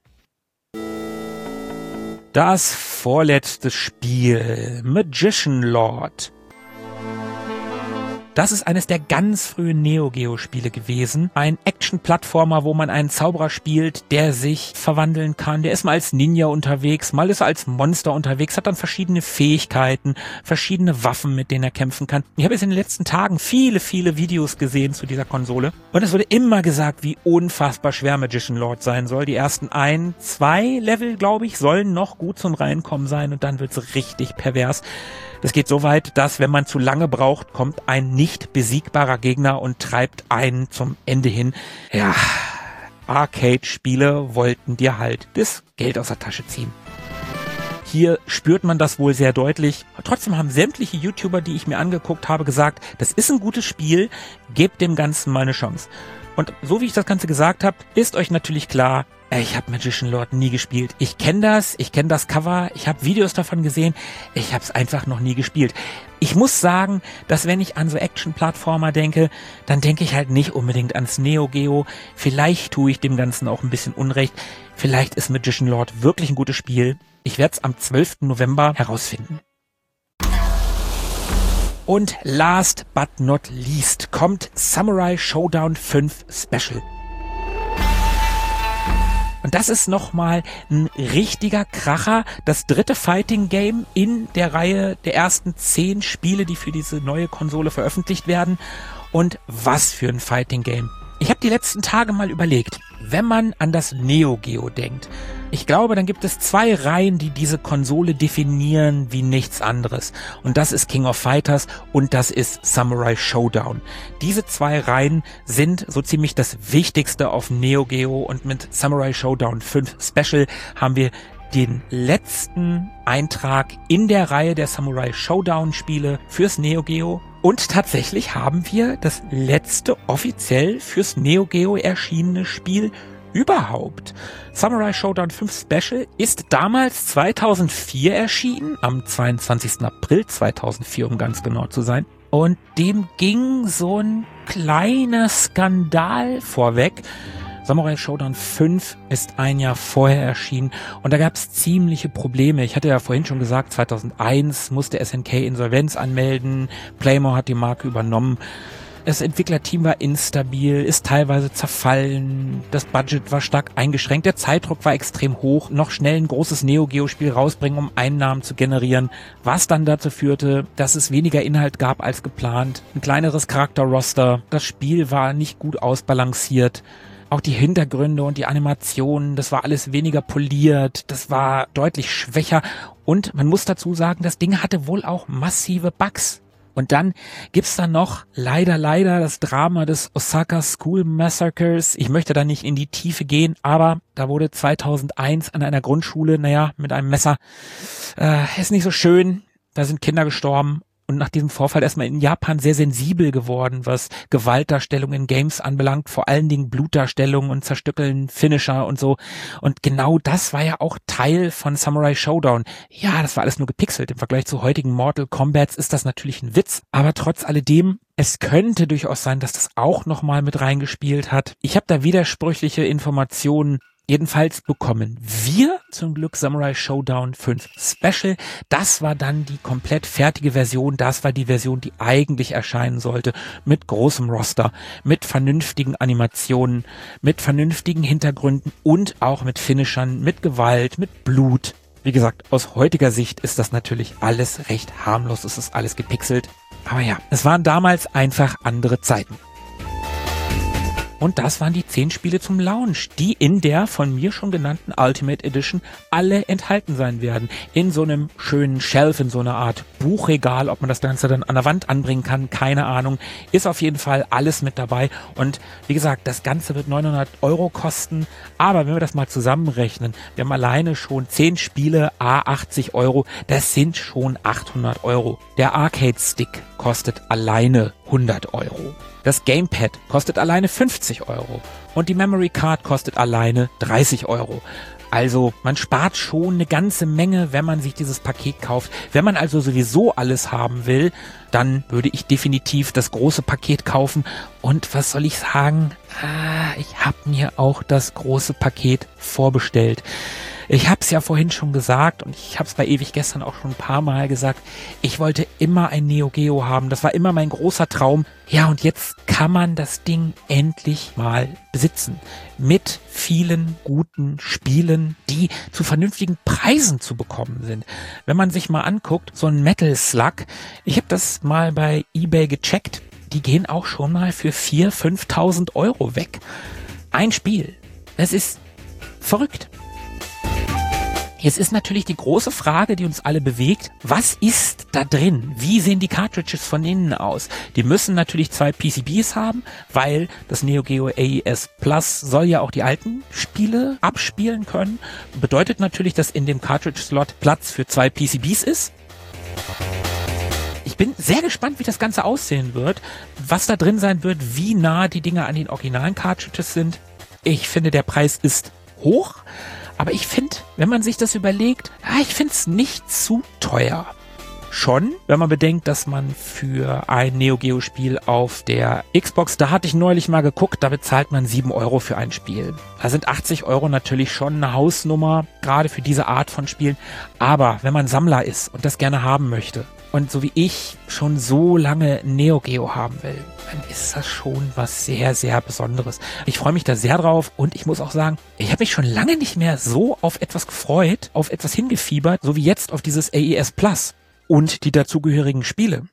Das vorletzte Spiel, Magician Lord. Das ist eines der ganz frühen Neo-Geo-Spiele gewesen. Ein Action-Plattformer, wo man einen Zauberer spielt, der sich verwandeln kann. Der ist mal als Ninja unterwegs, mal ist er als Monster unterwegs, hat dann verschiedene Fähigkeiten, verschiedene Waffen, mit denen er kämpfen kann. Ich habe jetzt in den letzten Tagen viele Videos gesehen zu dieser Konsole. Und es wurde immer gesagt, wie unfassbar schwer Magician Lord sein soll. Die ersten 1-2 Level, glaube ich, sollen noch gut zum Reinkommen sein und dann wird es richtig pervers. Das geht so weit, dass, wenn man zu lange braucht, kommt ein nicht besiegbarer Gegner und treibt einen zum Ende hin. Ja, Arcade-Spiele wollten dir halt das Geld aus der Tasche ziehen. Hier spürt man das wohl sehr deutlich. Trotzdem haben sämtliche YouTuber, die ich mir angeguckt habe, gesagt, das ist ein gutes Spiel, gebt dem Ganzen mal eine Chance. Und so wie ich das Ganze gesagt habe, ist euch natürlich klar, Ich habe Magician Lord nie gespielt. Ich kenne das Cover, ich habe Videos davon gesehen, ich habe es einfach noch nie gespielt. Ich muss sagen, dass wenn ich an so Action-Plattformer denke, dann denke ich halt nicht unbedingt ans Neo Geo. Vielleicht tue ich dem Ganzen auch ein bisschen Unrecht. Vielleicht ist Magician Lord wirklich ein gutes Spiel. Ich werde es am 12. November herausfinden. Und last but not least kommt Samurai Showdown 5 Special. Und das ist nochmal ein richtiger Kracher, das dritte Fighting-Game in der Reihe der ersten 10 Spiele, die für diese neue Konsole veröffentlicht werden. Und was für ein Fighting-Game. Ich habe die letzten Tage mal überlegt, wenn man an das Neo Geo denkt, ich glaube, dann gibt es 2 Reihen, die diese Konsole definieren wie nichts anderes. Und das ist King of Fighters und das ist Samurai Showdown. Diese 2 Reihen sind so ziemlich das Wichtigste auf Neo Geo und mit Samurai Showdown 5 Special haben wir den letzten Eintrag in der Reihe der Samurai Showdown Spiele fürs Neo Geo. Und tatsächlich haben wir das letzte offiziell fürs Neo Geo erschienene Spiel überhaupt. Samurai Showdown 5 Special ist damals 2004 erschienen, am 22. April 2004, um ganz genau zu sein. Und dem ging so ein kleiner Skandal vorweg. Samurai Showdown 5 ist ein Jahr vorher erschienen und da gab es ziemliche Probleme. Ich hatte ja vorhin schon gesagt, 2001 musste SNK Insolvenz anmelden, Playmore hat die Marke übernommen. Das Entwicklerteam war instabil, ist teilweise zerfallen, das Budget war stark eingeschränkt, der Zeitdruck war extrem hoch, noch schnell ein großes Neo-Geo-Spiel rausbringen, um Einnahmen zu generieren, was dann dazu führte, dass es weniger Inhalt gab als geplant, ein kleineres Charakterroster, das Spiel war nicht gut ausbalanciert. Auch die Hintergründe und die Animationen, das war alles weniger poliert, das war deutlich schwächer und man muss dazu sagen, das Ding hatte wohl auch massive Bugs. Und dann gibt's da noch leider das Drama des Osaka School Massacres. Ich möchte da nicht in die Tiefe gehen, aber da wurde 2001 an einer Grundschule, mit einem Messer, ist nicht so schön, da sind Kinder gestorben. Und nach diesem Vorfall erstmal in Japan sehr sensibel geworden, was Gewaltdarstellung in Games anbelangt, vor allen Dingen Blutdarstellung und Zerstückeln, Finisher und so. Und genau das war ja auch Teil von Samurai Showdown. Ja, das war alles nur gepixelt. Im Vergleich zu heutigen Mortal Kombats ist das natürlich ein Witz. Aber trotz alledem, es könnte durchaus sein, dass das auch nochmal mit reingespielt hat. Ich habe da widersprüchliche Informationen jedenfalls bekommen wir zum Glück Samurai Showdown 5 Special. Das war dann die komplett fertige Version. Das war die Version, die eigentlich erscheinen sollte. Mit großem Roster, mit vernünftigen Animationen, mit vernünftigen Hintergründen und auch mit Finishern, mit Gewalt, mit Blut. Wie gesagt, aus heutiger Sicht ist das natürlich alles recht harmlos. Es ist alles gepixelt. Aber ja, es waren damals einfach andere Zeiten. Und das waren die 10 Spiele zum Launch, die in der von mir schon genannten Ultimate Edition alle enthalten sein werden. In so einem schönen Shelf, in so einer Art Buchregal, ob man das Ganze dann an der Wand anbringen kann, keine Ahnung. Ist auf jeden Fall alles mit dabei. Und wie gesagt, das Ganze wird 900 € kosten. Aber wenn wir das mal zusammenrechnen, wir haben alleine schon 10 Spiele, 80 €, das sind schon 800 €. Der Arcade Stick kostet alleine 100 €. Das Gamepad kostet alleine 50 € und die Memory Card kostet alleine 30 €. Also man spart schon eine ganze Menge, wenn man sich dieses Paket kauft. Wenn man also sowieso alles haben will, dann würde ich definitiv das große Paket kaufen. Und was soll ich sagen? Ich habe mir auch das große Paket vorbestellt. Ich habe es ja vorhin schon gesagt und ich habe es bei Ewig gestern auch schon ein paar Mal gesagt. Ich wollte immer ein Neo Geo haben. Das war immer mein großer Traum. Ja, und jetzt kann man das Ding endlich mal besitzen. Mit vielen guten Spielen, die zu vernünftigen Preisen zu bekommen sind. Wenn man sich mal anguckt, so ein Metal Slug, ich habe das mal bei eBay gecheckt, die gehen auch schon mal für 4.000, 5.000 € weg. Ein Spiel. Es ist verrückt. Jetzt ist natürlich die große Frage, die uns alle bewegt, was ist da drin? Wie sehen die Cartridges von innen aus? Die müssen natürlich 2 PCBs haben, weil das Neo Geo AES Plus soll ja auch die alten Spiele abspielen können. Bedeutet natürlich, dass in dem Cartridge-Slot Platz für 2 PCBs ist. Ich bin sehr gespannt, wie das Ganze aussehen wird, was da drin sein wird, wie nah die Dinge an den originalen Cartridges sind. Ich finde, der Preis ist hoch. Aber ich finde, wenn man sich das überlegt, ich finde es nicht zu teuer. Schon, wenn man bedenkt, dass man für ein Neo Geo Spiel auf der Xbox, da hatte ich neulich mal geguckt, da bezahlt man 7 Euro für ein Spiel. Da sind 80 Euro natürlich schon eine Hausnummer, gerade für diese Art von Spielen. Aber wenn man Sammler ist und das gerne haben möchte und so wie ich schon so lange Neo Geo haben will, dann ist das schon was sehr, sehr Besonderes. Ich freue mich da sehr drauf und ich muss auch sagen, ich habe mich schon lange nicht mehr so auf etwas gefreut, auf etwas hingefiebert, so wie jetzt auf dieses AES Plus. Und die dazugehörigen Spiele.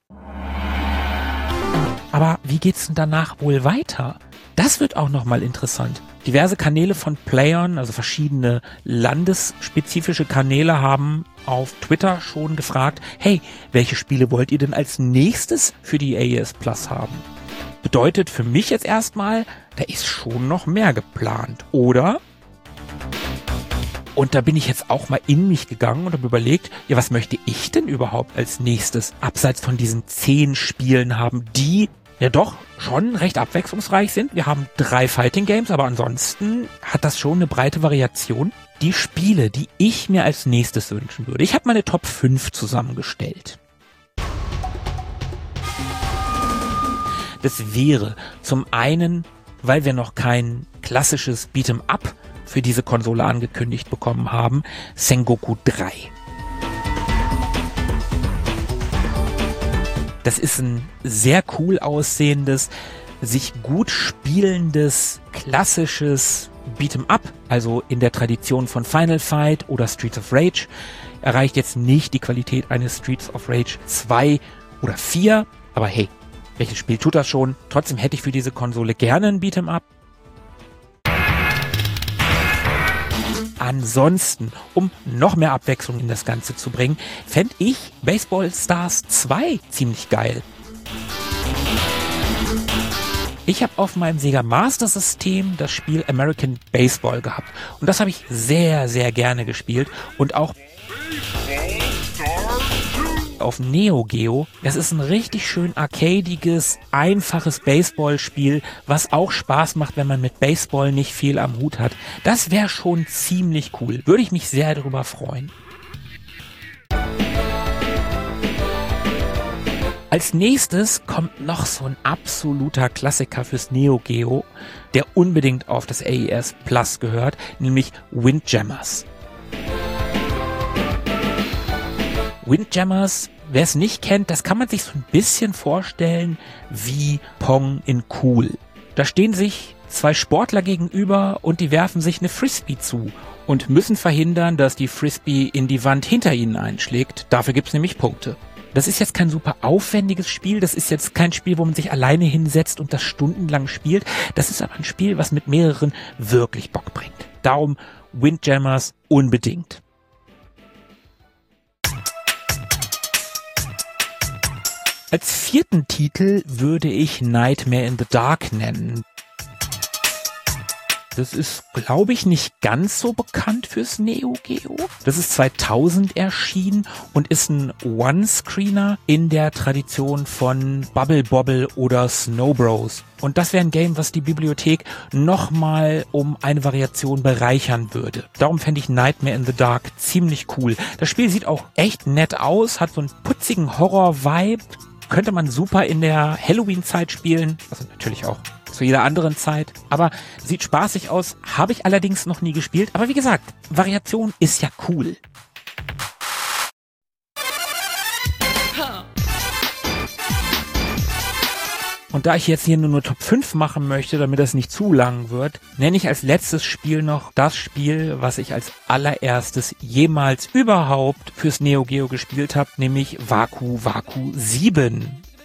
Aber wie geht's denn danach wohl weiter? Das wird auch nochmal interessant. Diverse Kanäle von Playern, also verschiedene landesspezifische Kanäle, haben auf Twitter schon gefragt, hey, welche Spiele wollt ihr denn als nächstes für die AES Plus haben? Bedeutet für mich jetzt erstmal, da ist schon noch mehr geplant, oder? Und da bin ich jetzt auch mal in mich gegangen und habe überlegt, ja, was möchte ich denn überhaupt als nächstes, abseits von diesen 10 Spielen haben, die ja doch schon recht abwechslungsreich sind. Wir haben 3 Fighting Games, aber ansonsten hat das schon eine breite Variation. Die Spiele, die ich mir als nächstes wünschen würde. Ich habe meine Top 5 zusammengestellt. Das wäre zum einen, weil wir noch kein klassisches Beat'em-up für diese Konsole angekündigt bekommen haben, Sengoku 3. Das ist ein sehr cool aussehendes, sich gut spielendes, klassisches Beat'em-up, also in der Tradition von Final Fight oder Streets of Rage, erreicht jetzt nicht die Qualität eines Streets of Rage 2 oder 4, aber hey, welches Spiel tut das schon? Trotzdem hätte ich für diese Konsole gerne ein Beat'em-up. Ansonsten, um noch mehr Abwechslung in das Ganze zu bringen, fände ich Baseball Stars 2 ziemlich geil. Ich habe auf meinem Sega Master System das Spiel American Baseball gehabt. Und das habe ich sehr, sehr gerne gespielt. Und auch auf Neo Geo. Das ist ein richtig schön arcadiges, einfaches Baseballspiel, was auch Spaß macht, wenn man mit Baseball nicht viel am Hut hat. Das wäre schon ziemlich cool. Würde ich mich sehr darüber freuen. Als nächstes kommt noch so ein absoluter Klassiker fürs Neo Geo, der unbedingt auf das AES Plus gehört, nämlich Windjammers. Windjammers, wer es nicht kennt, das kann man sich so ein bisschen vorstellen wie Pong in cool. Da stehen sich 2 Sportler gegenüber und die werfen sich eine Frisbee zu und müssen verhindern, dass die Frisbee in die Wand hinter ihnen einschlägt. Dafür gibt's nämlich Punkte. Das ist jetzt kein super aufwendiges Spiel, das ist jetzt kein Spiel, wo man sich alleine hinsetzt und das stundenlang spielt. Das ist aber ein Spiel, was mit mehreren wirklich Bock bringt. Darum Windjammers unbedingt. Als 4. Titel würde ich Nightmare in the Dark nennen. Das ist, glaube ich, nicht ganz so bekannt fürs Neo Geo. Das ist 2000 erschienen und ist ein One-Screener in der Tradition von Bubble Bobble oder Snow Bros. Und das wäre ein Game, was die Bibliothek nochmal um eine Variation bereichern würde. Darum fände ich Nightmare in the Dark ziemlich cool. Das Spiel sieht auch echt nett aus, hat so einen putzigen Horror-Vibe. Könnte man super in der Halloween-Zeit spielen, also natürlich auch zu jeder anderen Zeit, aber sieht spaßig aus, habe ich allerdings noch nie gespielt, aber wie gesagt, Variation ist ja cool. Und da ich jetzt hier nur Top 5 machen möchte, damit das nicht zu lang wird, nenne ich als letztes Spiel noch das Spiel, was ich als allererstes jemals überhaupt fürs Neo Geo gespielt habe, nämlich Waku Waku 7.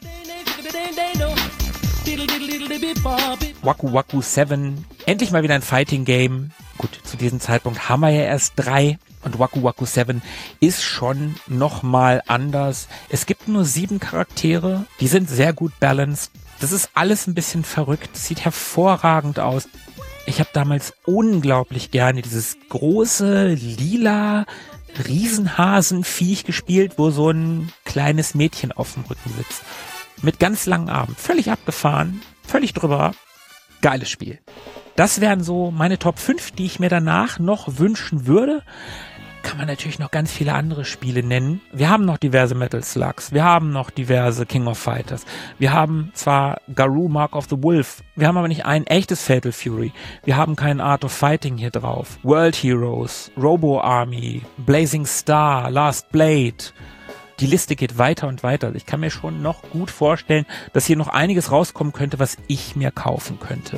Waku Waku 7, endlich mal wieder ein Fighting Game. Gut, zu diesem Zeitpunkt haben wir ja erst 3. Und Waku Waku 7 ist schon nochmal anders. Es gibt nur 7 Charaktere, die sind sehr gut balanced. Das ist alles ein bisschen verrückt, sieht hervorragend aus. Ich habe damals unglaublich gerne dieses große, lila Riesenhasenviech gespielt, wo so ein kleines Mädchen auf dem Rücken sitzt. Mit ganz langen Armen, völlig abgefahren, völlig drüber. Geiles Spiel. Das wären so meine Top 5, die ich mir danach noch wünschen würde. Kann man natürlich noch ganz viele andere Spiele nennen. Wir haben noch diverse Metal Slugs, wir haben noch diverse King of Fighters, wir haben zwar Garou Mark of the Wolf, wir haben aber nicht ein echtes Fatal Fury, wir haben kein Art of Fighting hier drauf, World Heroes, Robo Army, Blazing Star, Last Blade. Die Liste geht weiter und weiter. Ich kann mir schon noch gut vorstellen, dass hier noch einiges rauskommen könnte, was ich mir kaufen könnte.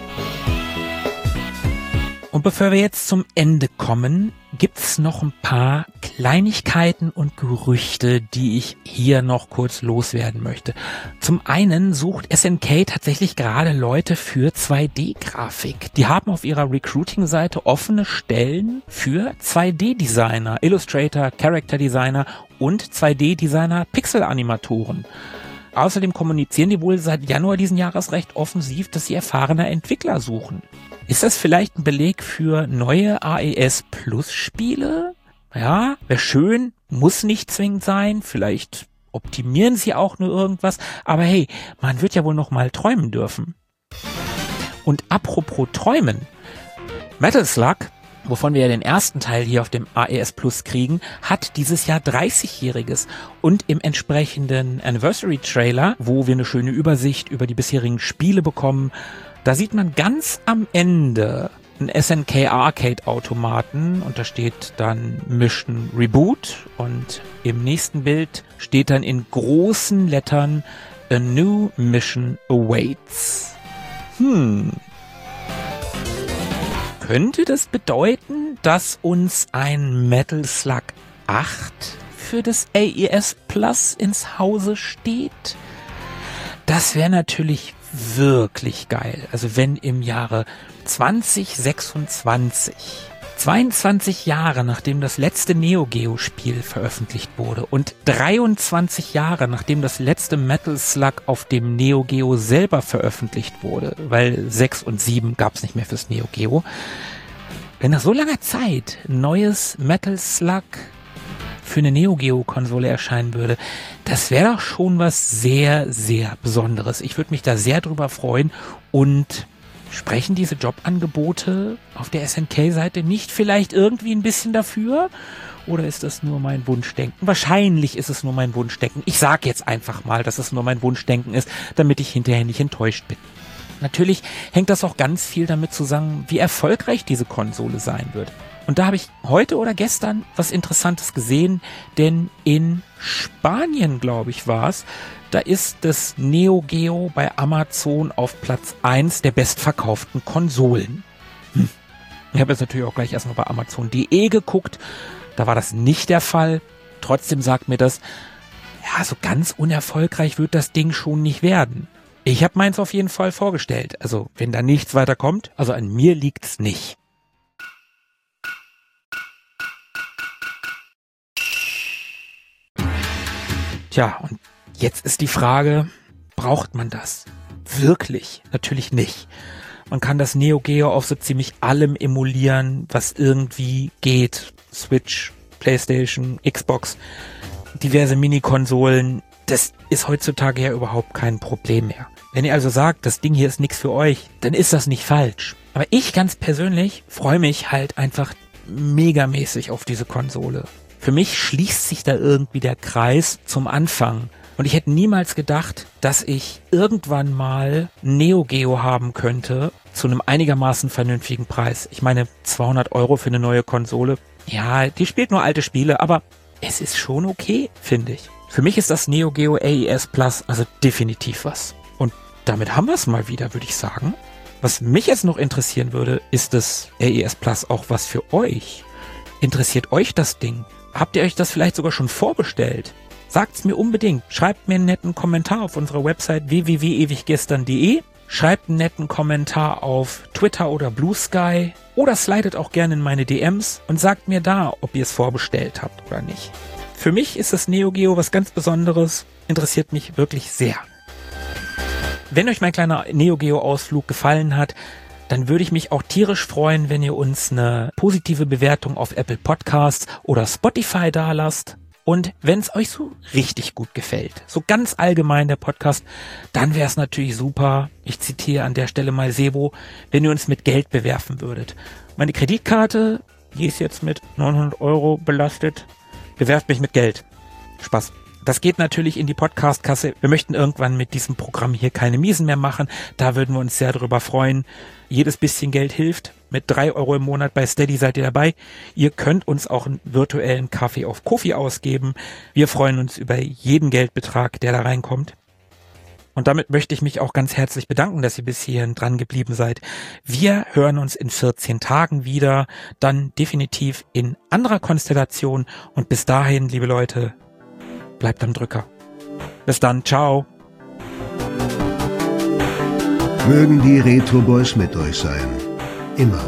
Und bevor wir jetzt zum Ende kommen, gibt's noch ein paar Kleinigkeiten und Gerüchte, die ich hier noch kurz loswerden möchte. Zum einen sucht SNK tatsächlich gerade Leute für 2D-Grafik. Die haben auf ihrer Recruiting-Seite offene Stellen für 2D-Designer, Illustrator, Character-Designer und 2D-Designer, Pixel-Animatoren. Außerdem kommunizieren die wohl seit Januar diesen Jahres recht offensiv, dass sie erfahrene Entwickler suchen. Ist das vielleicht ein Beleg für neue AES Plus Spiele? Ja, wäre schön, muss nicht zwingend sein, vielleicht optimieren sie auch nur irgendwas, aber hey, man wird ja wohl noch mal träumen dürfen. Und apropos träumen, Metal Slug, wovon wir ja den ersten Teil hier auf dem AES Plus kriegen, hat dieses Jahr 30-Jähriges und im entsprechenden Anniversary Trailer, wo wir eine schöne Übersicht über die bisherigen Spiele bekommen, da sieht man ganz am Ende einen SNK Arcade Automaten und da steht dann Mission Reboot und im nächsten Bild steht dann in großen Lettern A New Mission Awaits. Könnte das bedeuten, dass uns ein Metal Slug 8 für das AES Plus ins Hause steht? Das wäre natürlich wirklich geil. Also wenn im Jahre 2026, 22 Jahre nachdem das letzte Neo Geo Spiel veröffentlicht wurde und 23 Jahre nachdem das letzte Metal Slug auf dem Neo Geo selber veröffentlicht wurde, weil 6 und 7 gab es nicht mehr fürs Neo Geo. Wenn nach so langer Zeit ein neues Metal Slug für eine Neo Geo Konsole erscheinen würde, das wäre doch schon was sehr, sehr Besonderes. Ich würde mich da sehr drüber freuen. Und sprechen diese Jobangebote auf der SNK-Seite nicht vielleicht irgendwie ein bisschen dafür? Oder ist das nur mein Wunschdenken? Wahrscheinlich ist es nur mein Wunschdenken. Ich sage jetzt einfach mal, dass es nur mein Wunschdenken ist, damit ich hinterher nicht enttäuscht bin. Natürlich hängt das auch ganz viel damit zusammen, wie erfolgreich diese Konsole sein wird. Und da habe ich heute oder gestern was Interessantes gesehen, denn in Spanien, glaube ich, war es, da ist das Neo Geo bei Amazon auf Platz 1 der bestverkauften Konsolen. Ich habe jetzt natürlich auch gleich erstmal bei Amazon.de geguckt, da war das nicht der Fall. Trotzdem sagt mir das, ja, so ganz unerfolgreich wird das Ding schon nicht werden. Ich habe meins auf jeden Fall vorgestellt. Also, wenn da nichts weiter kommt, also an mir liegt's nicht. Tja, und jetzt ist die Frage, braucht man das? Wirklich? Natürlich nicht. Man kann das Neo Geo auf so ziemlich allem emulieren, was irgendwie geht. Switch, PlayStation, Xbox, diverse Mini-Konsolen. Das ist heutzutage ja überhaupt kein Problem mehr. Wenn ihr also sagt, das Ding hier ist nichts für euch, dann ist das nicht falsch. Aber ich ganz persönlich freue mich halt einfach megamäßig auf diese Konsole. Für mich schließt sich da irgendwie der Kreis zum Anfang. Und ich hätte niemals gedacht, dass ich irgendwann mal Neo Geo haben könnte zu einem einigermaßen vernünftigen Preis. Ich meine, 200 € für eine neue Konsole. Ja, die spielt nur alte Spiele, aber es ist schon okay, finde ich. Für mich ist das Neo Geo AES Plus also definitiv was. Und damit haben wir es mal wieder, würde ich sagen. Was mich jetzt noch interessieren würde, ist das AES Plus auch was für euch? Interessiert euch das Ding? Habt ihr euch das vielleicht sogar schon vorbestellt? Sagt's mir unbedingt. Schreibt mir einen netten Kommentar auf unserer Website www.ewiggestern.de. Schreibt einen netten Kommentar auf Twitter oder Blue Sky. Oder slidet auch gerne in meine DMs und sagt mir da, ob ihr es vorbestellt habt oder nicht. Für mich ist das Neo Geo was ganz Besonderes. Interessiert mich wirklich sehr. Wenn euch mein kleiner Neo Geo Ausflug gefallen hat, dann würde ich mich auch tierisch freuen, wenn ihr uns eine positive Bewertung auf Apple Podcasts oder Spotify dalasst. Und wenn es euch so richtig gut gefällt, so ganz allgemein der Podcast, dann wäre es natürlich super, ich zitiere an der Stelle mal Sebo, wenn ihr uns mit Geld bewerfen würdet. Meine Kreditkarte, die ist jetzt mit 900 € belastet. Bewerft mich mit Geld. Spaß. Das geht natürlich in die Podcast-Kasse. Wir möchten irgendwann mit diesem Programm hier keine Miesen mehr machen. Da würden wir uns sehr drüber freuen. Jedes bisschen Geld hilft. Mit 3 € im Monat bei Steady seid ihr dabei. Ihr könnt uns auch einen virtuellen Kaffee auf Ko-fi ausgeben. Wir freuen uns über jeden Geldbetrag, der da reinkommt. Und damit möchte ich mich auch ganz herzlich bedanken, dass ihr bis hierhin dran geblieben seid. Wir hören uns in 14 Tagen wieder, dann definitiv in anderer Konstellation. Und bis dahin, liebe Leute, bleibt am Drücker. Bis dann, ciao. Mögen die Retro Boys mit euch sein. Immer.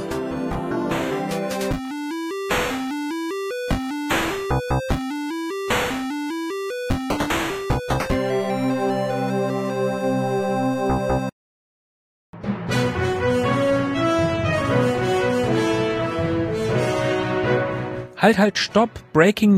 Halt, stopp. Breaking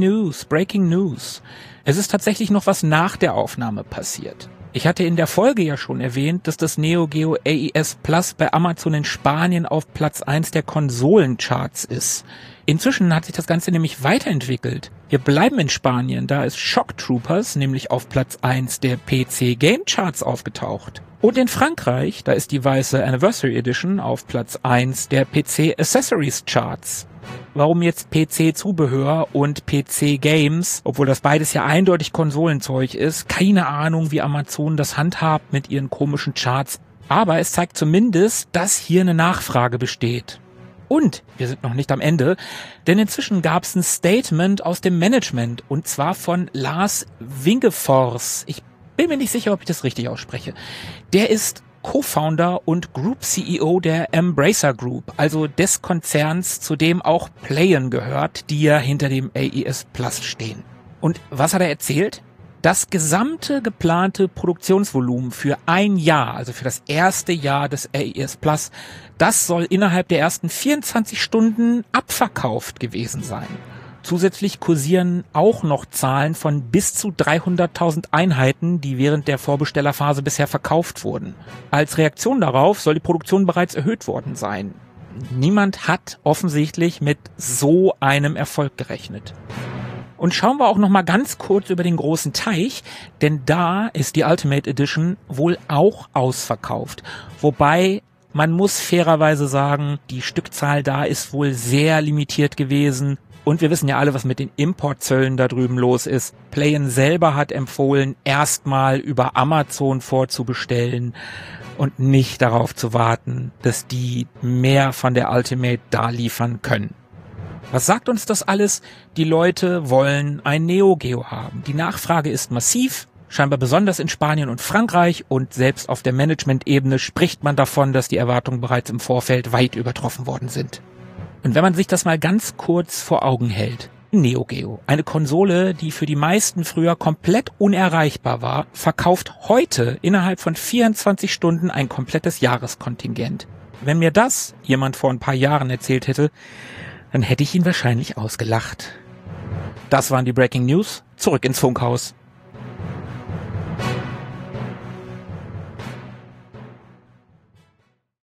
News. Es ist tatsächlich noch was nach der Aufnahme passiert. Ich hatte in der Folge ja schon erwähnt, dass das Neo Geo AES Plus bei Amazon in Spanien auf Platz 1 der Konsolencharts ist. Inzwischen hat sich das Ganze nämlich weiterentwickelt. Wir bleiben in Spanien, da ist Shock Troopers nämlich auf Platz 1 der PC Game Charts aufgetaucht. Und in Frankreich, da ist die weiße Anniversary Edition auf Platz 1 der PC Accessories Charts. Warum jetzt PC-Zubehör und PC-Games, obwohl das beides ja eindeutig Konsolenzeug ist? Keine Ahnung, wie Amazon das handhabt mit ihren komischen Charts. Aber es zeigt zumindest, dass hier eine Nachfrage besteht. Und wir sind noch nicht am Ende, denn inzwischen gab es ein Statement aus dem Management, und zwar von Lars Wingefors. Ich bin mir nicht sicher, ob ich das richtig ausspreche. Der ist Co-Founder und Group CEO der Embracer Group, also des Konzerns, zu dem auch Playen gehört, die ja hinter dem AES Plus stehen. Und was hat er erzählt? Das gesamte geplante Produktionsvolumen für ein Jahr, also für das erste Jahr des AES Plus, das soll innerhalb der ersten 24 Stunden abverkauft gewesen sein. Zusätzlich kursieren auch noch Zahlen von bis zu 300.000 Einheiten, die während der Vorbestellerphase bisher verkauft wurden. Als Reaktion darauf soll die Produktion bereits erhöht worden sein. Niemand hat offensichtlich mit so einem Erfolg gerechnet. Und schauen wir auch noch mal ganz kurz über den großen Teich, denn da ist die Ultimate Edition wohl auch ausverkauft. Wobei man muss fairerweise sagen, die Stückzahl da ist wohl sehr limitiert gewesen. Und wir wissen ja alle, was mit den Importzöllen da drüben los ist. Playen selber hat empfohlen, erstmal über Amazon vorzubestellen und nicht darauf zu warten, dass die mehr von der Ultimate da liefern können. Was sagt uns das alles? Die Leute wollen ein Neo Geo haben. Die Nachfrage ist massiv, scheinbar besonders in Spanien und Frankreich, und selbst auf der Management-Ebene spricht man davon, dass die Erwartungen bereits im Vorfeld weit übertroffen worden sind. Und wenn man sich das mal ganz kurz vor Augen hält, Neo Geo, eine Konsole, die für die meisten früher komplett unerreichbar war, verkauft heute innerhalb von 24 Stunden ein komplettes Jahreskontingent. Wenn mir das jemand vor ein paar Jahren erzählt hätte, dann hätte ich ihn wahrscheinlich ausgelacht. Das waren die Breaking News. Zurück ins Funkhaus.